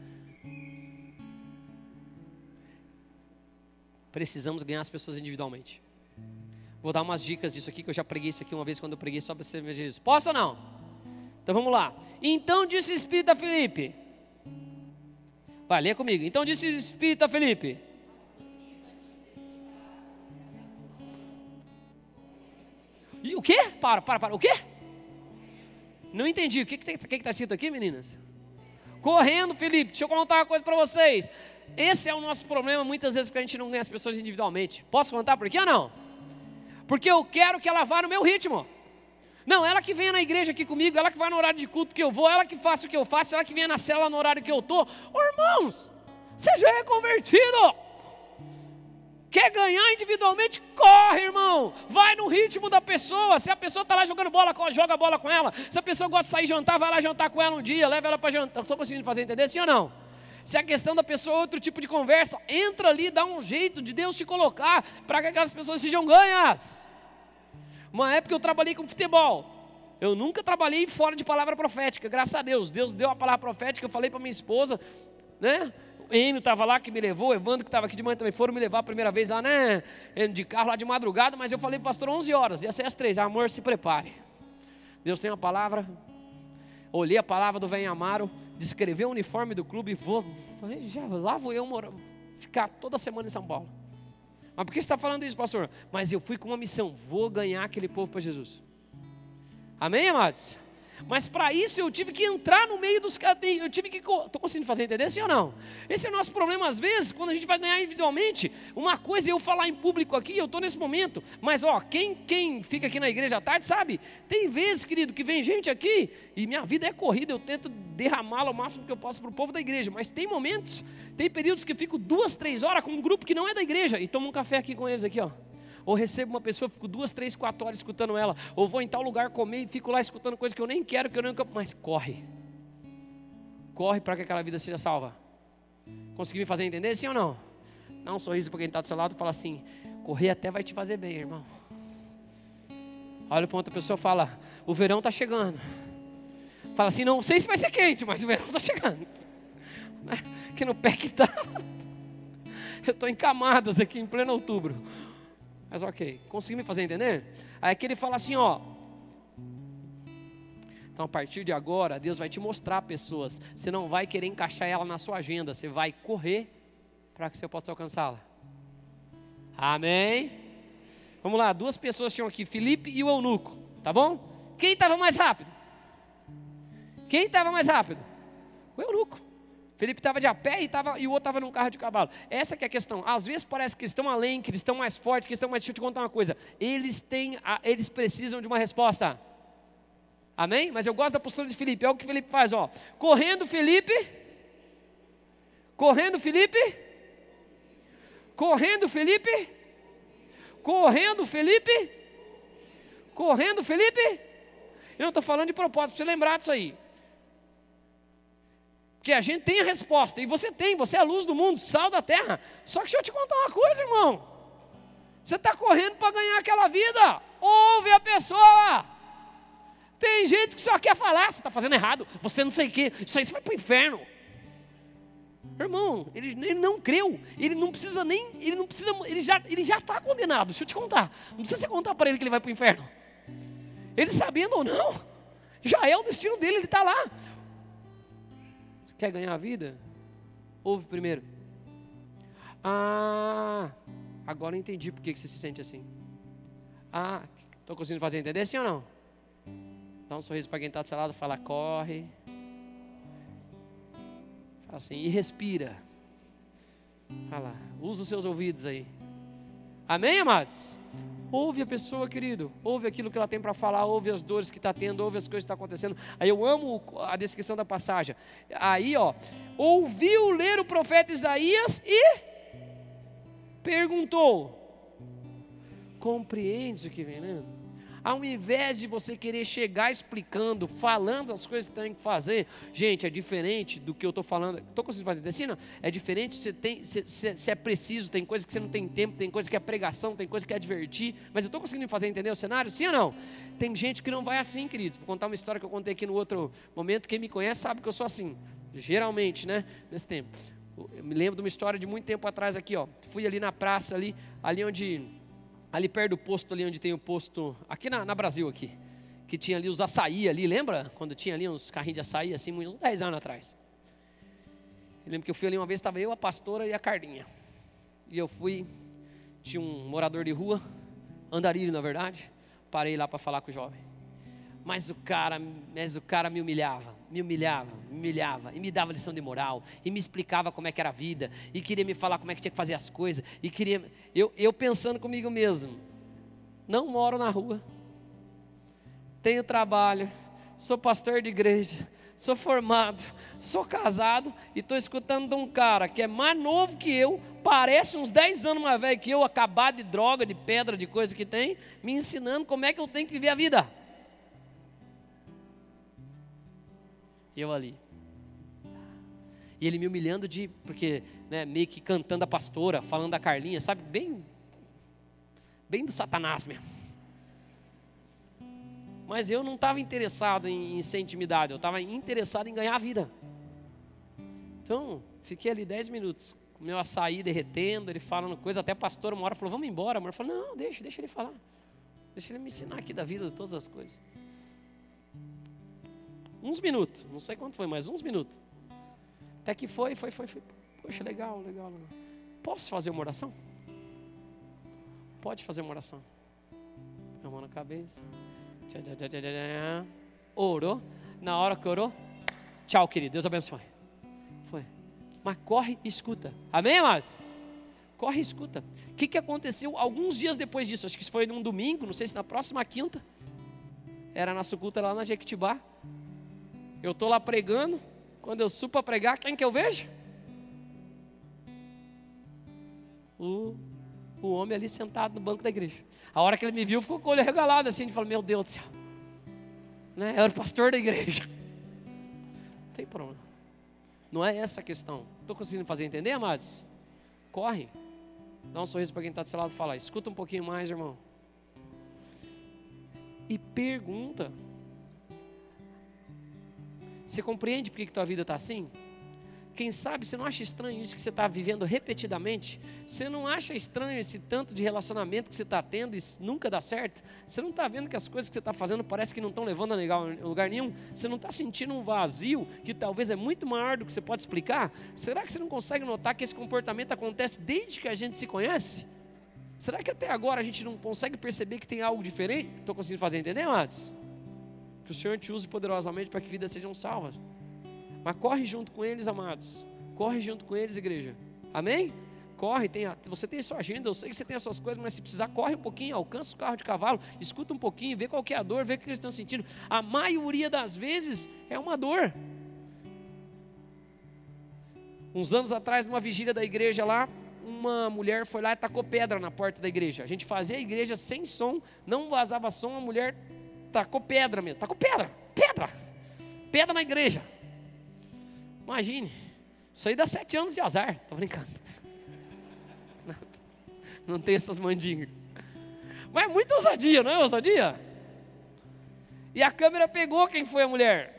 Precisamos ganhar as pessoas individualmente. Vou dar umas dicas disso aqui, que eu já preguei isso aqui uma vez quando eu preguei sobre esse evangelismo. Posso ou não? Então vamos lá. Então disse o Espírito a Filipe. Vai, lê comigo. Então disse o Espírito a Filipe. E o quê? Para, para, para. O quê? Não entendi. O que está que, que, que tá escrito aqui, meninas? Correndo, Filipe. Deixa eu contar uma coisa para vocês. Esse é o nosso problema muitas vezes, porque a gente não ganha as pessoas individualmente. Posso contar por quê ou não? Porque eu quero que ela vá no meu ritmo. Não, ela que venha na igreja aqui comigo, ela que vai no horário de culto que eu vou, ela que faça o que eu faço, ela que venha na célula no horário que eu estou. Ô, irmãos, você já é convertido. Quer ganhar individualmente? Corre, irmão. Vai no ritmo da pessoa. Se a pessoa está lá jogando bola, joga bola com ela. Se a pessoa gosta de sair jantar, vai lá jantar com ela um dia, leva ela para jantar. Estou conseguindo fazer entender, sim ou não? Se a questão da pessoa é outro tipo de conversa, entra ali, dá um jeito de Deus te colocar para que aquelas pessoas sejam ganhas. Uma época eu trabalhei com futebol. Eu nunca trabalhei fora de palavra profética, graças a Deus. Deus deu a palavra profética, eu falei para minha esposa, né? O Enio estava lá que me levou, o Evandro que estava aqui de manhã também foram me levar a primeira vez lá, né? De carro lá de madrugada, mas eu falei para o pastor onze horas, ia ser às três, amor, se prepare. Deus tem uma palavra, olhei a palavra do velho Amaro, descrevi o uniforme do clube e vou, já, lá vou eu morar, ficar toda semana em São Paulo. Mas por que você está falando isso, pastor? Mas eu fui com uma missão, vou ganhar aquele povo para Jesus. Amém, amados? Mas para isso eu tive que entrar no meio dos caras, eu tive que, estou conseguindo fazer entender, sim ou não? Esse é o nosso problema às vezes, quando a gente vai ganhar individualmente. Uma coisa é eu falar em público aqui, eu estou nesse momento, mas ó, quem, quem fica aqui na igreja à tarde sabe, tem vezes, querido, que vem gente aqui, e minha vida é corrida, eu tento derramá-la o máximo que eu posso para o povo da igreja, mas tem momentos, tem períodos que eu fico duas, três horas com um grupo que não é da igreja, e tomo um café aqui com eles aqui, ó. Ou recebo uma pessoa, fico duas, três, quatro horas escutando ela. Ou vou em tal lugar comer e fico lá escutando coisa que eu nem quero, que eu nem quero. Mas corre. Corre para que aquela vida seja salva. Consegui me fazer entender, sim ou não? Dá um sorriso para quem está do seu lado e fala assim, correr até vai te fazer bem, irmão. Olha para outra pessoa e fala, o verão está chegando. Fala assim, não sei se vai ser quente, mas o verão está chegando. Que no pé que está. Eu estou em camadas aqui em pleno outubro. Mas ok, consegui me fazer entender? Aí aqui ele fala assim, ó. Então a partir de agora, Deus vai te mostrar pessoas. Você não vai querer encaixar ela na sua agenda. Você vai correr para que você possa alcançá-la. Amém? Vamos lá, duas pessoas tinham aqui, Filipe e o eunuco. Tá bom? Quem estava mais rápido? Quem estava mais rápido? O eunuco. Felipe estava de a pé e, tava, e o outro estava num carro de cavalo. Essa que é a questão. Às vezes parece que eles estão além, que eles estão mais fortes, que eles estão mais... Deixa eu te contar uma coisa. Eles, têm, eles precisam de uma resposta. Amém? Mas eu gosto da postura de Felipe. É o que Felipe faz, ó. Correndo Felipe. Correndo Felipe. Correndo Felipe. Correndo Felipe. Correndo Felipe. Eu não estou falando de propósito, para você lembrar disso aí. Porque a gente tem a resposta, e você tem, você é a luz do mundo, sal da terra. Só que deixa eu te contar uma coisa, irmão. Você está correndo para ganhar aquela vida. Ouve a pessoa. Tem gente que só quer falar, você está fazendo errado, você não sei o quê, isso aí você vai para o inferno. Irmão, ele, ele não creu, ele não precisa nem, ele não precisa, ele já ele já está condenado, deixa eu te contar. Não precisa você contar para ele que ele vai para o inferno. Ele sabendo ou não, já é o destino dele, ele está lá. Quer ganhar a vida? Ouve primeiro. Ah, agora eu entendi por que você se sente assim. Ah, estou conseguindo fazer entender sim ou não? Dá um sorriso para quem está do seu lado, fala, corre. Fala assim, e respira. Fala, usa os seus ouvidos aí. Amém, amados? Ouve a pessoa, querido. Ouve aquilo que ela tem para falar, ouve as dores que está tendo, ouve as coisas que estão acontecendo. Aí eu amo a descrição da passagem. Aí, ó, ouviu ler o profeta Isaías e perguntou: compreendes o que vem lendo? Ao invés de você querer chegar explicando, falando as coisas que tem que fazer, gente, é diferente do que eu estou falando. Estou conseguindo fazer ensina? É diferente, você tem, se, se, se é preciso, tem coisa que você não tem tempo, tem coisa que é pregação, tem coisa que é divertir, mas eu estou conseguindo fazer entender o cenário, sim ou não? Tem gente que não vai assim, queridos. Vou contar uma história que eu contei aqui no outro momento. Quem me conhece sabe que eu sou assim, geralmente, né, nesse tempo. Eu me lembro de uma história de muito tempo atrás aqui, ó. Fui ali na praça, ali, ali onde... ali perto do posto, ali onde tem o posto, aqui na, na Brasil aqui, que tinha ali os açaí ali, lembra? Quando tinha ali uns carrinhos de açaí, assim, uns dez anos atrás. Eu lembro que eu fui ali uma vez, estava eu, a pastora e a Carlinha. E eu fui, tinha um morador de rua, andarilho na verdade, parei lá para falar com o jovem. Mas o cara, mas o cara me humilhava, me humilhava, me humilhava, e me dava lição de moral, e me explicava como é que era a vida, e queria me falar como é que tinha que fazer as coisas, e queria, eu, eu pensando comigo mesmo, não moro na rua, tenho trabalho, sou pastor de igreja, sou formado, sou casado, e estou escutando de um cara que é mais novo que eu, parece uns dez anos mais velho que eu, acabado de droga, de pedra, de coisa que tem, me ensinando como é que eu tenho que viver a vida. Eu ali. E ele me humilhando de, porque, né, meio que cantando a pastora, falando da Carlinha, sabe, bem, bem do Satanás mesmo. Mas eu não estava interessado em, em ser intimidado, eu estava interessado em ganhar a vida. Então, fiquei ali dez minutos, com meu açaí derretendo, ele falando coisa, até a pastora uma hora falou, vamos embora. A mulher falou, não, deixa, deixa ele falar. Deixa ele me ensinar aqui da vida, de todas as coisas. Uns minutos, não sei quanto foi, mas uns minutos. Até que foi, foi, foi, foi. Poxa, legal, legal, legal. Posso fazer uma oração? Pode fazer uma oração. Põe a mão na cabeça. Orou. Na hora que orou, tchau, querido, Deus abençoe. Foi. Mas corre e escuta. Amém, amados? Corre e escuta. O que, que aconteceu alguns dias depois disso? Acho que isso foi num domingo, não sei se na próxima quinta. Era nosso culto lá na Jequitibá. Eu estou lá pregando, quando eu subo para pregar, quem que eu vejo? O, o homem ali sentado no banco da igreja. A hora que ele me viu, ficou com o olho regalado assim, ele falou, meu Deus do céu. Né? Eu era o pastor da igreja. Não tem problema. Não é essa a questão. Estou conseguindo fazer entender, amados? Corre. Dá um sorriso para quem está do seu lado e fala, escuta um pouquinho mais, irmão. E pergunta. Você compreende por que, que tua vida está assim? Quem sabe você não acha estranho isso que você está vivendo repetidamente? Você não acha estranho esse tanto de relacionamento que você está tendo e nunca dá certo? Você não está vendo que as coisas que você está fazendo parece que não estão levando a lugar nenhum? Você não está sentindo um vazio que talvez é muito maior do que você pode explicar? Será que você não consegue notar que esse comportamento acontece desde que a gente se conhece? Será que até agora a gente não consegue perceber que tem algo diferente? Estou conseguindo fazer entender, amados? Que o Senhor te use poderosamente para que vidas sejam salvas. Mas corre junto com eles, amados. Corre junto com eles, igreja. Amém? Corre, tem a, você tem a sua agenda, eu sei que você tem as suas coisas, mas se precisar, corre um pouquinho, alcança o carro de cavalo, escuta um pouquinho, vê qual que é a dor, vê o que eles estão sentindo. A maioria das vezes é uma dor. Uns anos atrás, numa vigília da igreja lá, uma mulher foi lá e tacou pedra na porta da igreja. A gente fazia a igreja sem som, não vazava som, a mulher tacou pedra mesmo, tacou pedra, pedra, pedra na igreja. Imagine, isso aí dá sete anos de azar, tô brincando. Não, não tem essas mandingas. Mas é muita ousadia, não é ousadia? E a câmera pegou quem foi a mulher.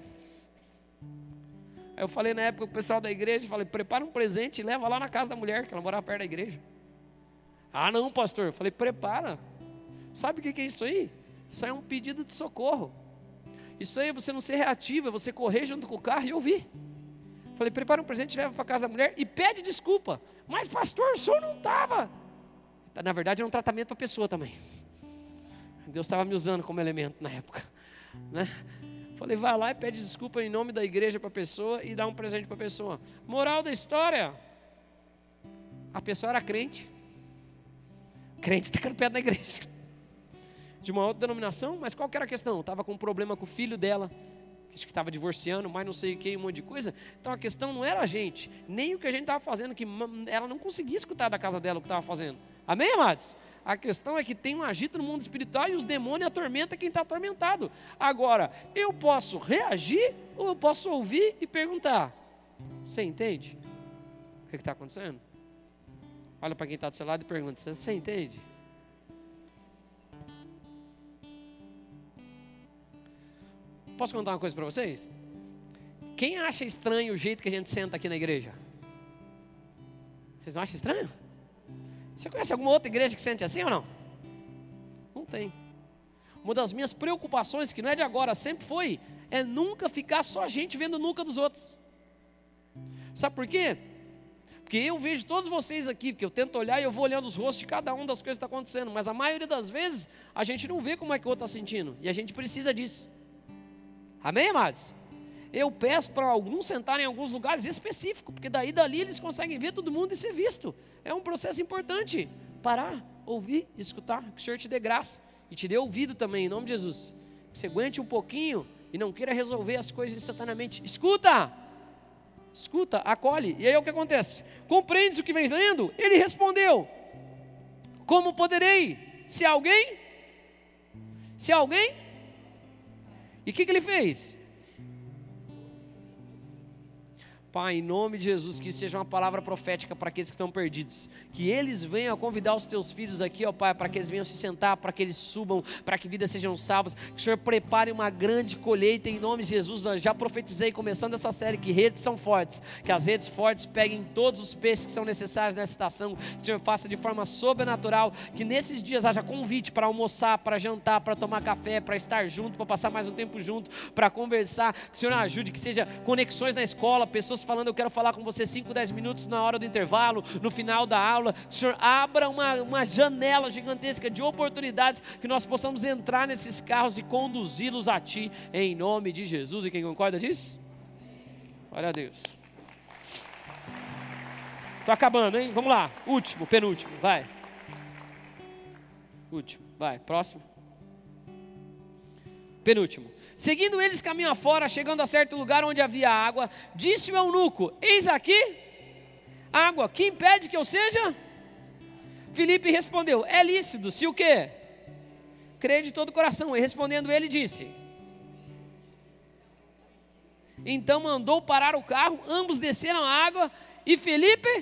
Aí eu falei na época com o pessoal da igreja, falei, prepara um presente e leva lá na casa da mulher, que ela morava perto da igreja. Ah não, pastor, eu falei, prepara. Sabe o que é isso aí? Isso aí é um pedido de socorro. Isso aí é você não ser reativo, é você correr junto com o carro e ouvir. Falei, prepara um presente, leva para casa da mulher e pede desculpa. Mas pastor, o senhor não estava. Na verdade era um tratamento para a pessoa também. Deus estava me usando como elemento na época, né? Falei, vai lá e pede desculpa em nome da igreja para a pessoa e dá um presente para a pessoa. Moral da história, a pessoa era crente. Crente tacando pedra na igreja. De uma outra denominação, mas qual que era a questão? Estava com um problema com o filho dela, que estava divorciando, mas não sei o que, um monte de coisa. Então a questão não era a gente, nem o que a gente estava fazendo, que ela não conseguia escutar da casa dela o que estava fazendo. Amém, amados? A questão é que tem um agito no mundo espiritual e os demônios atormentam quem está atormentado. Agora, eu posso reagir ou eu posso ouvir e perguntar. Você entende o que está acontecendo? Olha para quem está do seu lado e pergunta, você entende? Posso contar uma coisa para vocês? Quem acha estranho o jeito que a gente senta aqui na igreja? Vocês não acham estranho? Você conhece alguma outra igreja que sente assim ou não? Não tem. Uma das minhas preocupações, que não é de agora, sempre foi, é nunca ficar só a gente vendo a nuca dos outros. Sabe por quê? Porque eu vejo todos vocês aqui, porque eu tento olhar e eu vou olhando os rostos de cada um das coisas que está acontecendo, mas a maioria das vezes a gente não vê como é que o outro está sentindo, e a gente precisa disso. Amém, amados? Eu peço para alguns sentarem em alguns lugares específicos, porque daí dali eles conseguem ver todo mundo e ser visto. É um processo importante. Parar, ouvir, escutar, que o Senhor te dê graça e te dê ouvido também, em nome de Jesus. Que você aguente um pouquinho e não queira resolver as coisas instantaneamente. Escuta, escuta, acolhe. E aí o que acontece? Compreendes o que vens lendo? Ele respondeu, como poderei? Se alguém? Se alguém? E o que, que ele fez? Pai, em nome de Jesus, que isso seja uma palavra profética para aqueles que estão perdidos. Que eles venham a convidar os teus filhos aqui, ó Pai, para que eles venham se sentar, para que eles subam, para que vidas sejam salvas. Que o Senhor prepare uma grande colheita em nome de Jesus. Nós já profetizei, começando essa série, que redes são fortes. Que as redes fortes peguem todos os peixes que são necessários nessa estação. Que o Senhor faça de forma sobrenatural. Que nesses dias haja convite para almoçar, para jantar, para tomar café, para estar junto, para passar mais um tempo junto, para conversar. Que o Senhor ajude, que seja conexões na escola, pessoas falando, eu quero falar com você cinco, dez minutos na hora do intervalo, no final da aula. Que o Senhor abra uma, uma janela gigantesca de oportunidades, que nós possamos entrar nesses carros e conduzi-los a Ti, em nome de Jesus. E quem concorda disso? Glória a Deus. Estou acabando, hein? Vamos lá, último, penúltimo, vai. Último, vai, próximo. Penúltimo. Seguindo eles caminho afora, chegando a certo lugar onde havia água, disse o eunuco, eis aqui água, que impede que eu seja? Filipe respondeu, é lícito, se o quê? Crê de todo o coração. E respondendo ele disse, então mandou parar o carro, ambos desceram a água, e Filipe,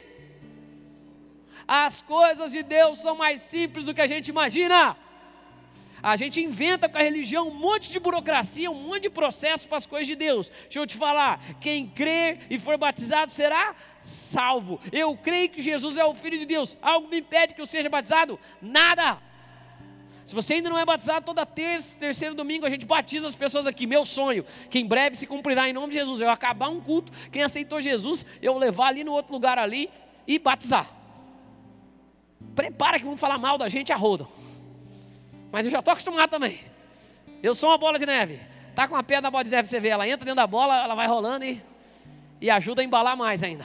as coisas de Deus são mais simples do que a gente imagina. A gente inventa com a religião um monte de burocracia, um monte de processo para as coisas de Deus. Deixa eu te falar, quem crer e for batizado será salvo. Eu creio que Jesus é o Filho de Deus. Algo me impede que eu seja batizado? Nada. Se você ainda não é batizado, toda terça, terceiro domingo a gente batiza as pessoas aqui. Meu sonho, que em breve se cumprirá em nome de Jesus. Eu acabar um culto, quem aceitou Jesus, eu levar ali no outro lugar ali e batizar. Prepara que vão falar mal da gente a roda. Mas eu já estou acostumado também. Eu sou uma bola de neve. Tá com uma pedra da bola de neve, você vê, ela entra dentro da bola, ela vai rolando e... E ajuda a embalar mais ainda.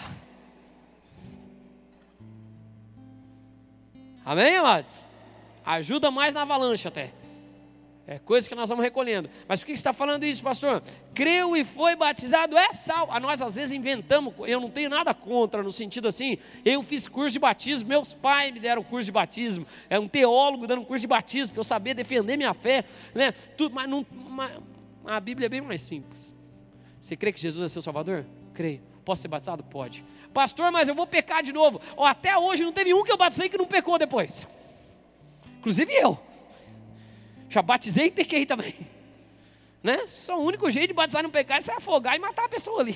Amém, amados? Ajuda mais na avalanche até. É coisa que nós vamos recolhendo. Mas por que você está falando isso, pastor? Creu e foi batizado é salvo. A nós às vezes inventamos. Eu não tenho nada contra, no sentido assim. Eu fiz curso de batismo, meus pais me deram curso de batismo. É um teólogo dando curso de batismo para eu saber defender minha fé, né? Tudo, mas, não, mas a Bíblia é bem mais simples. Você crê que Jesus é seu Salvador? Creio. Posso ser batizado? Pode. Pastor, mas eu vou pecar de novo. Ó, até hoje não teve um que eu batizei que não pecou depois. Inclusive eu. Já batizei e pequei também. Né? Só o único jeito de batizar e não pecar é se afogar e matar a pessoa ali.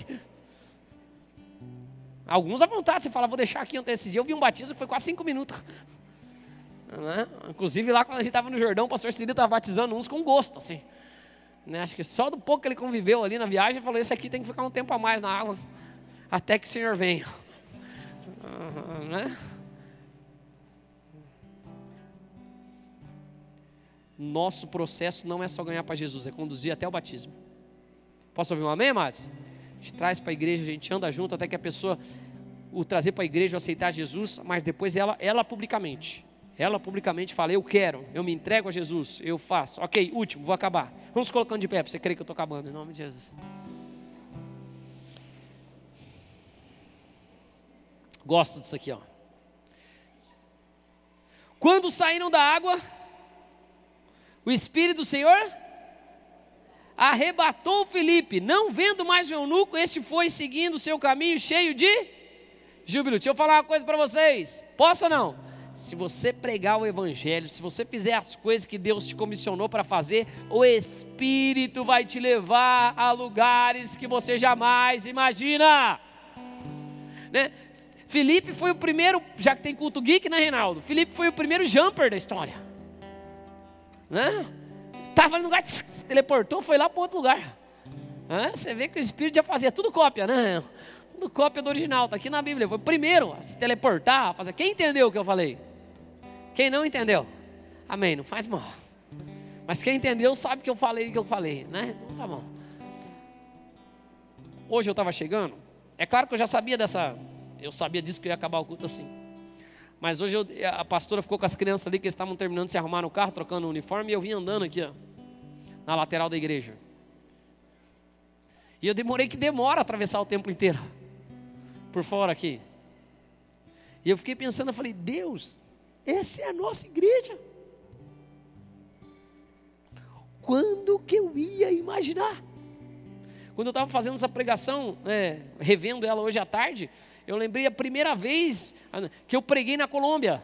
Alguns à vontade, você fala, vou deixar aqui até esse dia. Eu vi um batismo que foi quase cinco minutos. Né? Inclusive lá quando a gente estava no Jordão, o pastor Cirilo estava batizando uns com gosto, assim. Né? Acho que só do pouco que ele conviveu ali na viagem, ele falou, esse aqui tem que ficar um tempo a mais na água, até que o Senhor venha. Uhum, né? Nosso processo não é só ganhar para Jesus, é conduzir até o batismo. Posso ouvir um amém, amados? A gente traz para a igreja, a gente anda junto até que a pessoa o trazer para a igreja, aceitar Jesus, mas depois ela, ela publicamente, ela publicamente fala, eu quero, eu me entrego a Jesus, eu faço. Ok, último, vou acabar. Vamos colocando de pé, para você crer que eu estou acabando, em nome de Jesus. Gosto disso aqui, ó. Quando saíram da água, o Espírito do Senhor arrebatou Filipe, não vendo mais o eunuco, este foi seguindo o seu caminho cheio de júbilo. Deixa eu falar uma coisa para vocês, posso ou não? Se você pregar o evangelho, se você fizer as coisas que Deus te comissionou para fazer, o Espírito vai te levar a lugares que você jamais imagina, né? Filipe foi o primeiro, já que tem culto geek, né, Reinaldo? Filipe foi o primeiro jumper da história. Né? Estava no lugar, se teleportou, foi lá para outro lugar. Né? Você vê que o Espírito já fazia tudo cópia, né? Tudo cópia do original, está aqui na Bíblia. Foi o primeiro a se teleportar, a fazer. Quem entendeu o que eu falei? Quem não entendeu? Amém, não faz mal. Mas quem entendeu sabe que eu falei o que eu falei, né? Então tá bom. Hoje eu estava chegando, é claro que eu já sabia dessa, eu sabia disso que eu ia acabar o culto assim. Mas hoje eu, a pastora ficou com as crianças ali que eles estavam terminando de se arrumar no carro, trocando o uniforme, e eu vim andando aqui, ó, na lateral da igreja. E eu demorei que demora a atravessar o templo inteiro, por fora aqui. E eu fiquei pensando, eu falei, Deus, essa é a nossa igreja. Quando que eu ia imaginar? Quando eu estava fazendo essa pregação, é, revendo ela hoje à tarde, eu lembrei a primeira vez que eu preguei na Colômbia.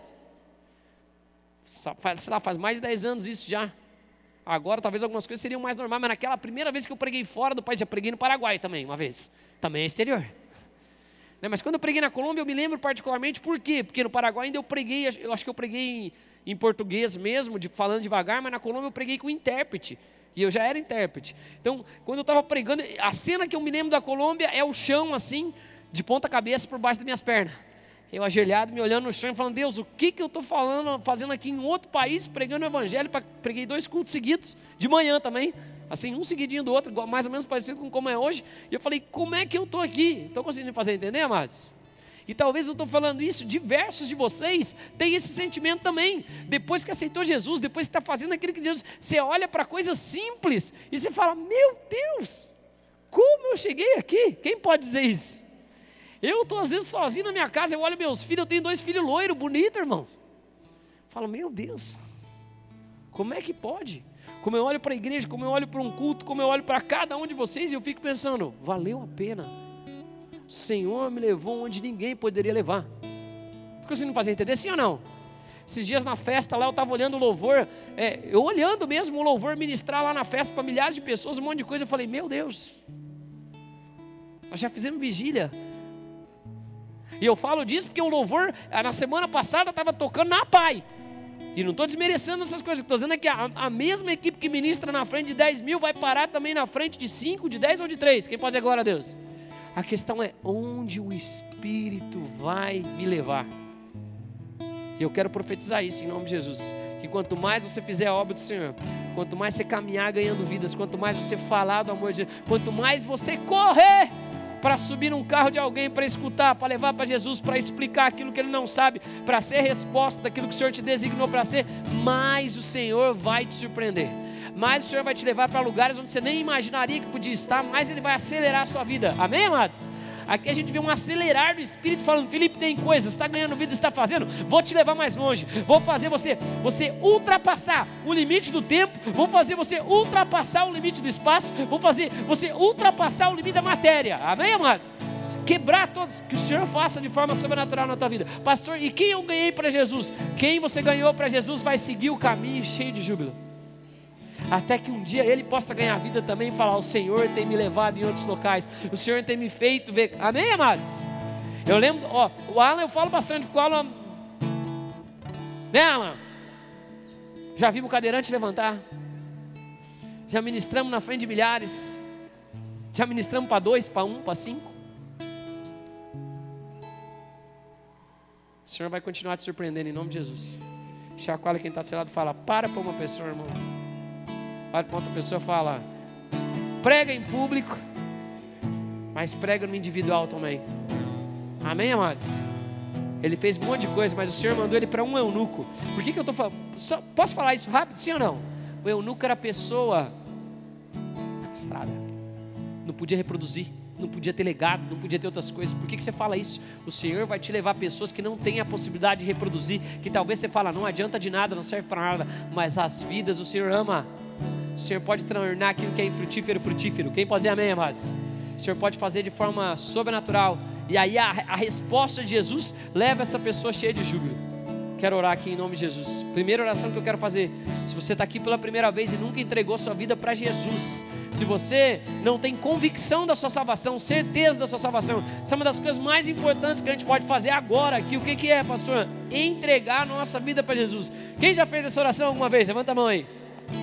Sei lá, faz mais de dez anos isso já. Agora talvez algumas coisas seriam mais normais, mas naquela primeira vez que eu preguei fora do país, já preguei no Paraguai também, uma vez. Também é exterior. Mas quando eu preguei na Colômbia, eu me lembro particularmente por quê? Porque no Paraguai ainda eu preguei, eu acho que eu preguei em, em português mesmo, de, falando devagar, mas na Colômbia eu preguei com intérprete. E eu já era intérprete. Então, quando eu estava pregando, a cena que eu me lembro da Colômbia é o chão assim, de ponta cabeça por baixo das minhas pernas. Eu ajoelhado, me olhando no chão e falando, Deus, o que, que eu estou falando, fazendo aqui em outro país, pregando o evangelho? Preguei dois cultos seguidos, de manhã também, assim, um seguidinho do outro, mais ou menos parecido com como é hoje. E eu falei, como é que eu estou aqui? Estou conseguindo fazer entender, amados? E talvez eu estou falando isso, diversos de vocês têm esse sentimento também. Depois que aceitou Jesus, depois que está fazendo aquilo que Deus, você olha para coisas simples e você fala, meu Deus, como eu cheguei aqui? Quem pode dizer isso? Eu estou às vezes sozinho na minha casa, eu olho meus filhos, eu tenho dois filhos loiros, bonitos, irmão. Falo, meu Deus, como é que pode? Como eu olho para a igreja, como eu olho para um culto, como eu olho para cada um de vocês, e eu fico pensando, valeu a pena. O Senhor me levou onde ninguém poderia levar. Você não fazia entender, sim ou não? Esses dias na festa lá, eu estava olhando o louvor, é, eu olhando mesmo o louvor ministrar lá na festa para milhares de pessoas, um monte de coisa, eu falei, meu Deus, nós já fizemos vigília. E eu falo disso porque o louvor, na semana passada, estava tocando na P A I. E não estou desmerecendo essas coisas, estou dizendo é que a, a mesma equipe que ministra na frente de dez mil vai parar também na frente de cinco, de dez ou de três. Quem pode dizer glória a Deus? A questão é onde o Espírito vai me levar. E eu quero profetizar isso em nome de Jesus. Que quanto mais você fizer a obra do Senhor, quanto mais você caminhar ganhando vidas, quanto mais você falar do amor de Deus, quanto mais você correr para subir num carro de alguém, para escutar, para levar para Jesus, para explicar aquilo que ele não sabe, para ser resposta daquilo que o Senhor te designou para ser, mais o Senhor vai te surpreender. Mais o Senhor vai te levar para lugares onde você nem imaginaria que podia estar, mais Ele vai acelerar a sua vida. Amém, amados? Aqui a gente vê um acelerar do Espírito falando: Felipe, tem coisas, está ganhando vida, está fazendo, vou te levar mais longe, vou fazer você, você ultrapassar o limite do tempo, vou fazer você ultrapassar o limite do espaço, vou fazer você ultrapassar o limite da matéria. Amém, amados? Quebrar todos, que o Senhor faça de forma sobrenatural na tua vida. Pastor, e quem eu ganhei para Jesus? Quem você ganhou para Jesus vai seguir o caminho cheio de júbilo, até que um dia ele possa ganhar vida também e falar: o Senhor tem me levado em outros locais, o Senhor tem me feito ver. Amém, amados? Eu lembro, ó, o Alan, eu falo bastante com o Alan. Né, Alan? Já vimos o cadeirante levantar, já ministramos na frente de milhares, já ministramos para dois, para um, para cinco. O Senhor vai continuar te surpreendendo em nome de Jesus. Chacoalha quem está do seu lado e fala: para para uma pessoa, irmão. Olha para outra pessoa e fala: prega em público, mas prega no individual também. Amém, amados? Ele fez um monte de coisa, mas o Senhor mandou ele para um eunuco. Por que que eu estou falando? Só, posso falar isso rápido, sim ou não? O eunuco era a pessoa castrada, não podia reproduzir, não podia ter legado, não podia ter outras coisas. Por que que você fala isso? O Senhor vai te levar a pessoas que não têm a possibilidade de reproduzir, que talvez você fala: não adianta de nada, não serve para nada, mas as vidas o Senhor ama. O Senhor pode tornar aquilo que é infrutífero, frutífero. Quem pode dizer amém, amados? O Senhor pode fazer de forma sobrenatural. E aí a, a resposta de Jesus leva essa pessoa cheia de júbilo. Quero orar aqui em nome de Jesus. Primeira oração que eu quero fazer: se você está aqui pela primeira vez e nunca entregou sua vida para Jesus, se você não tem convicção da sua salvação, certeza da sua salvação, essa é uma das coisas mais importantes que a gente pode fazer agora aqui. O que que é, pastor? Entregar a nossa vida para Jesus. Quem já fez essa oração alguma vez? Levanta a mão aí.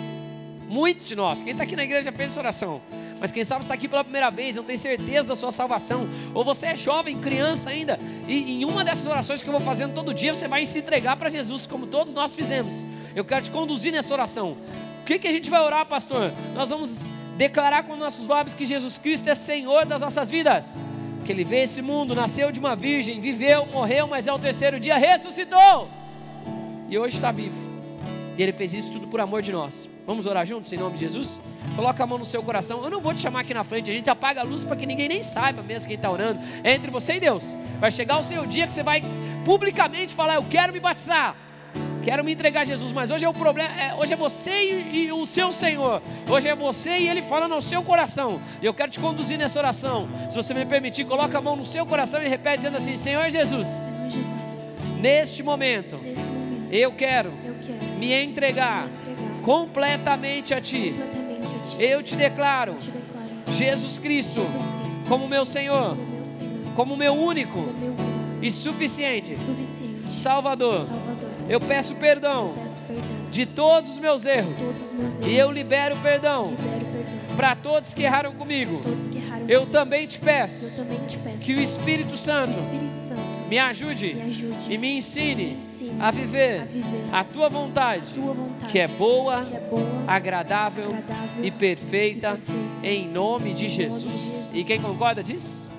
Muitos de nós. Quem está aqui na igreja já fez essa oração. Mas quem sabe está aqui pela primeira vez, não tem certeza da sua salvação, ou você é jovem, criança ainda, e em uma dessas orações que eu vou fazendo todo dia, você vai se entregar para Jesus, como todos nós fizemos. Eu quero te conduzir nessa oração. O que que a gente vai orar, pastor? Nós vamos declarar com nossos lábios que Jesus Cristo é Senhor das nossas vidas, que Ele veio a esse mundo, nasceu de uma virgem, viveu, morreu, mas ao terceiro dia ressuscitou, e hoje está vivo. E Ele fez isso tudo por amor de nós. Vamos orar juntos em nome de Jesus? Coloca a mão no seu coração. Eu não vou te chamar aqui na frente, a gente apaga a luz para que ninguém nem saiba mesmo quem está orando. É entre você e Deus. Vai chegar o seu dia que você vai publicamente falar: eu quero me batizar, quero me entregar a Jesus. Mas hoje é o problema, é, hoje é você e, e o seu Senhor. Hoje é você e Ele falando ao seu coração. E eu quero te conduzir nessa oração. Se você me permitir, coloca a mão no seu coração e repete dizendo assim: Senhor Jesus, Senhor Jesus, neste momento, nesse momento, eu quero, eu quero me entregar, me entregar completamente a Ti. completamente a Ti. Eu te declaro, Eu te declaro Jesus Cristo, Jesus Cristo como meu Senhor, como meu Senhor, como meu único como meu único e suficiente e suficiente Salvador. Salvador. Eu peço perdão Peço perdão de todos os meus de erros, todos os meus erros. e eu libero perdão Libero perdão para todos que erraram comigo. todos que erraram Eu comigo. também te Eu peço também te peço que o Espírito que Santo o Espírito Santo me ajude me ajude e me ensine me ensine a viver a viver a tua vontade, tua vontade, que é boa, que é boa, agradável agradável e perfeita, e perfeita. em nome de Em nome de Jesus. Jesus. E quem concorda diz?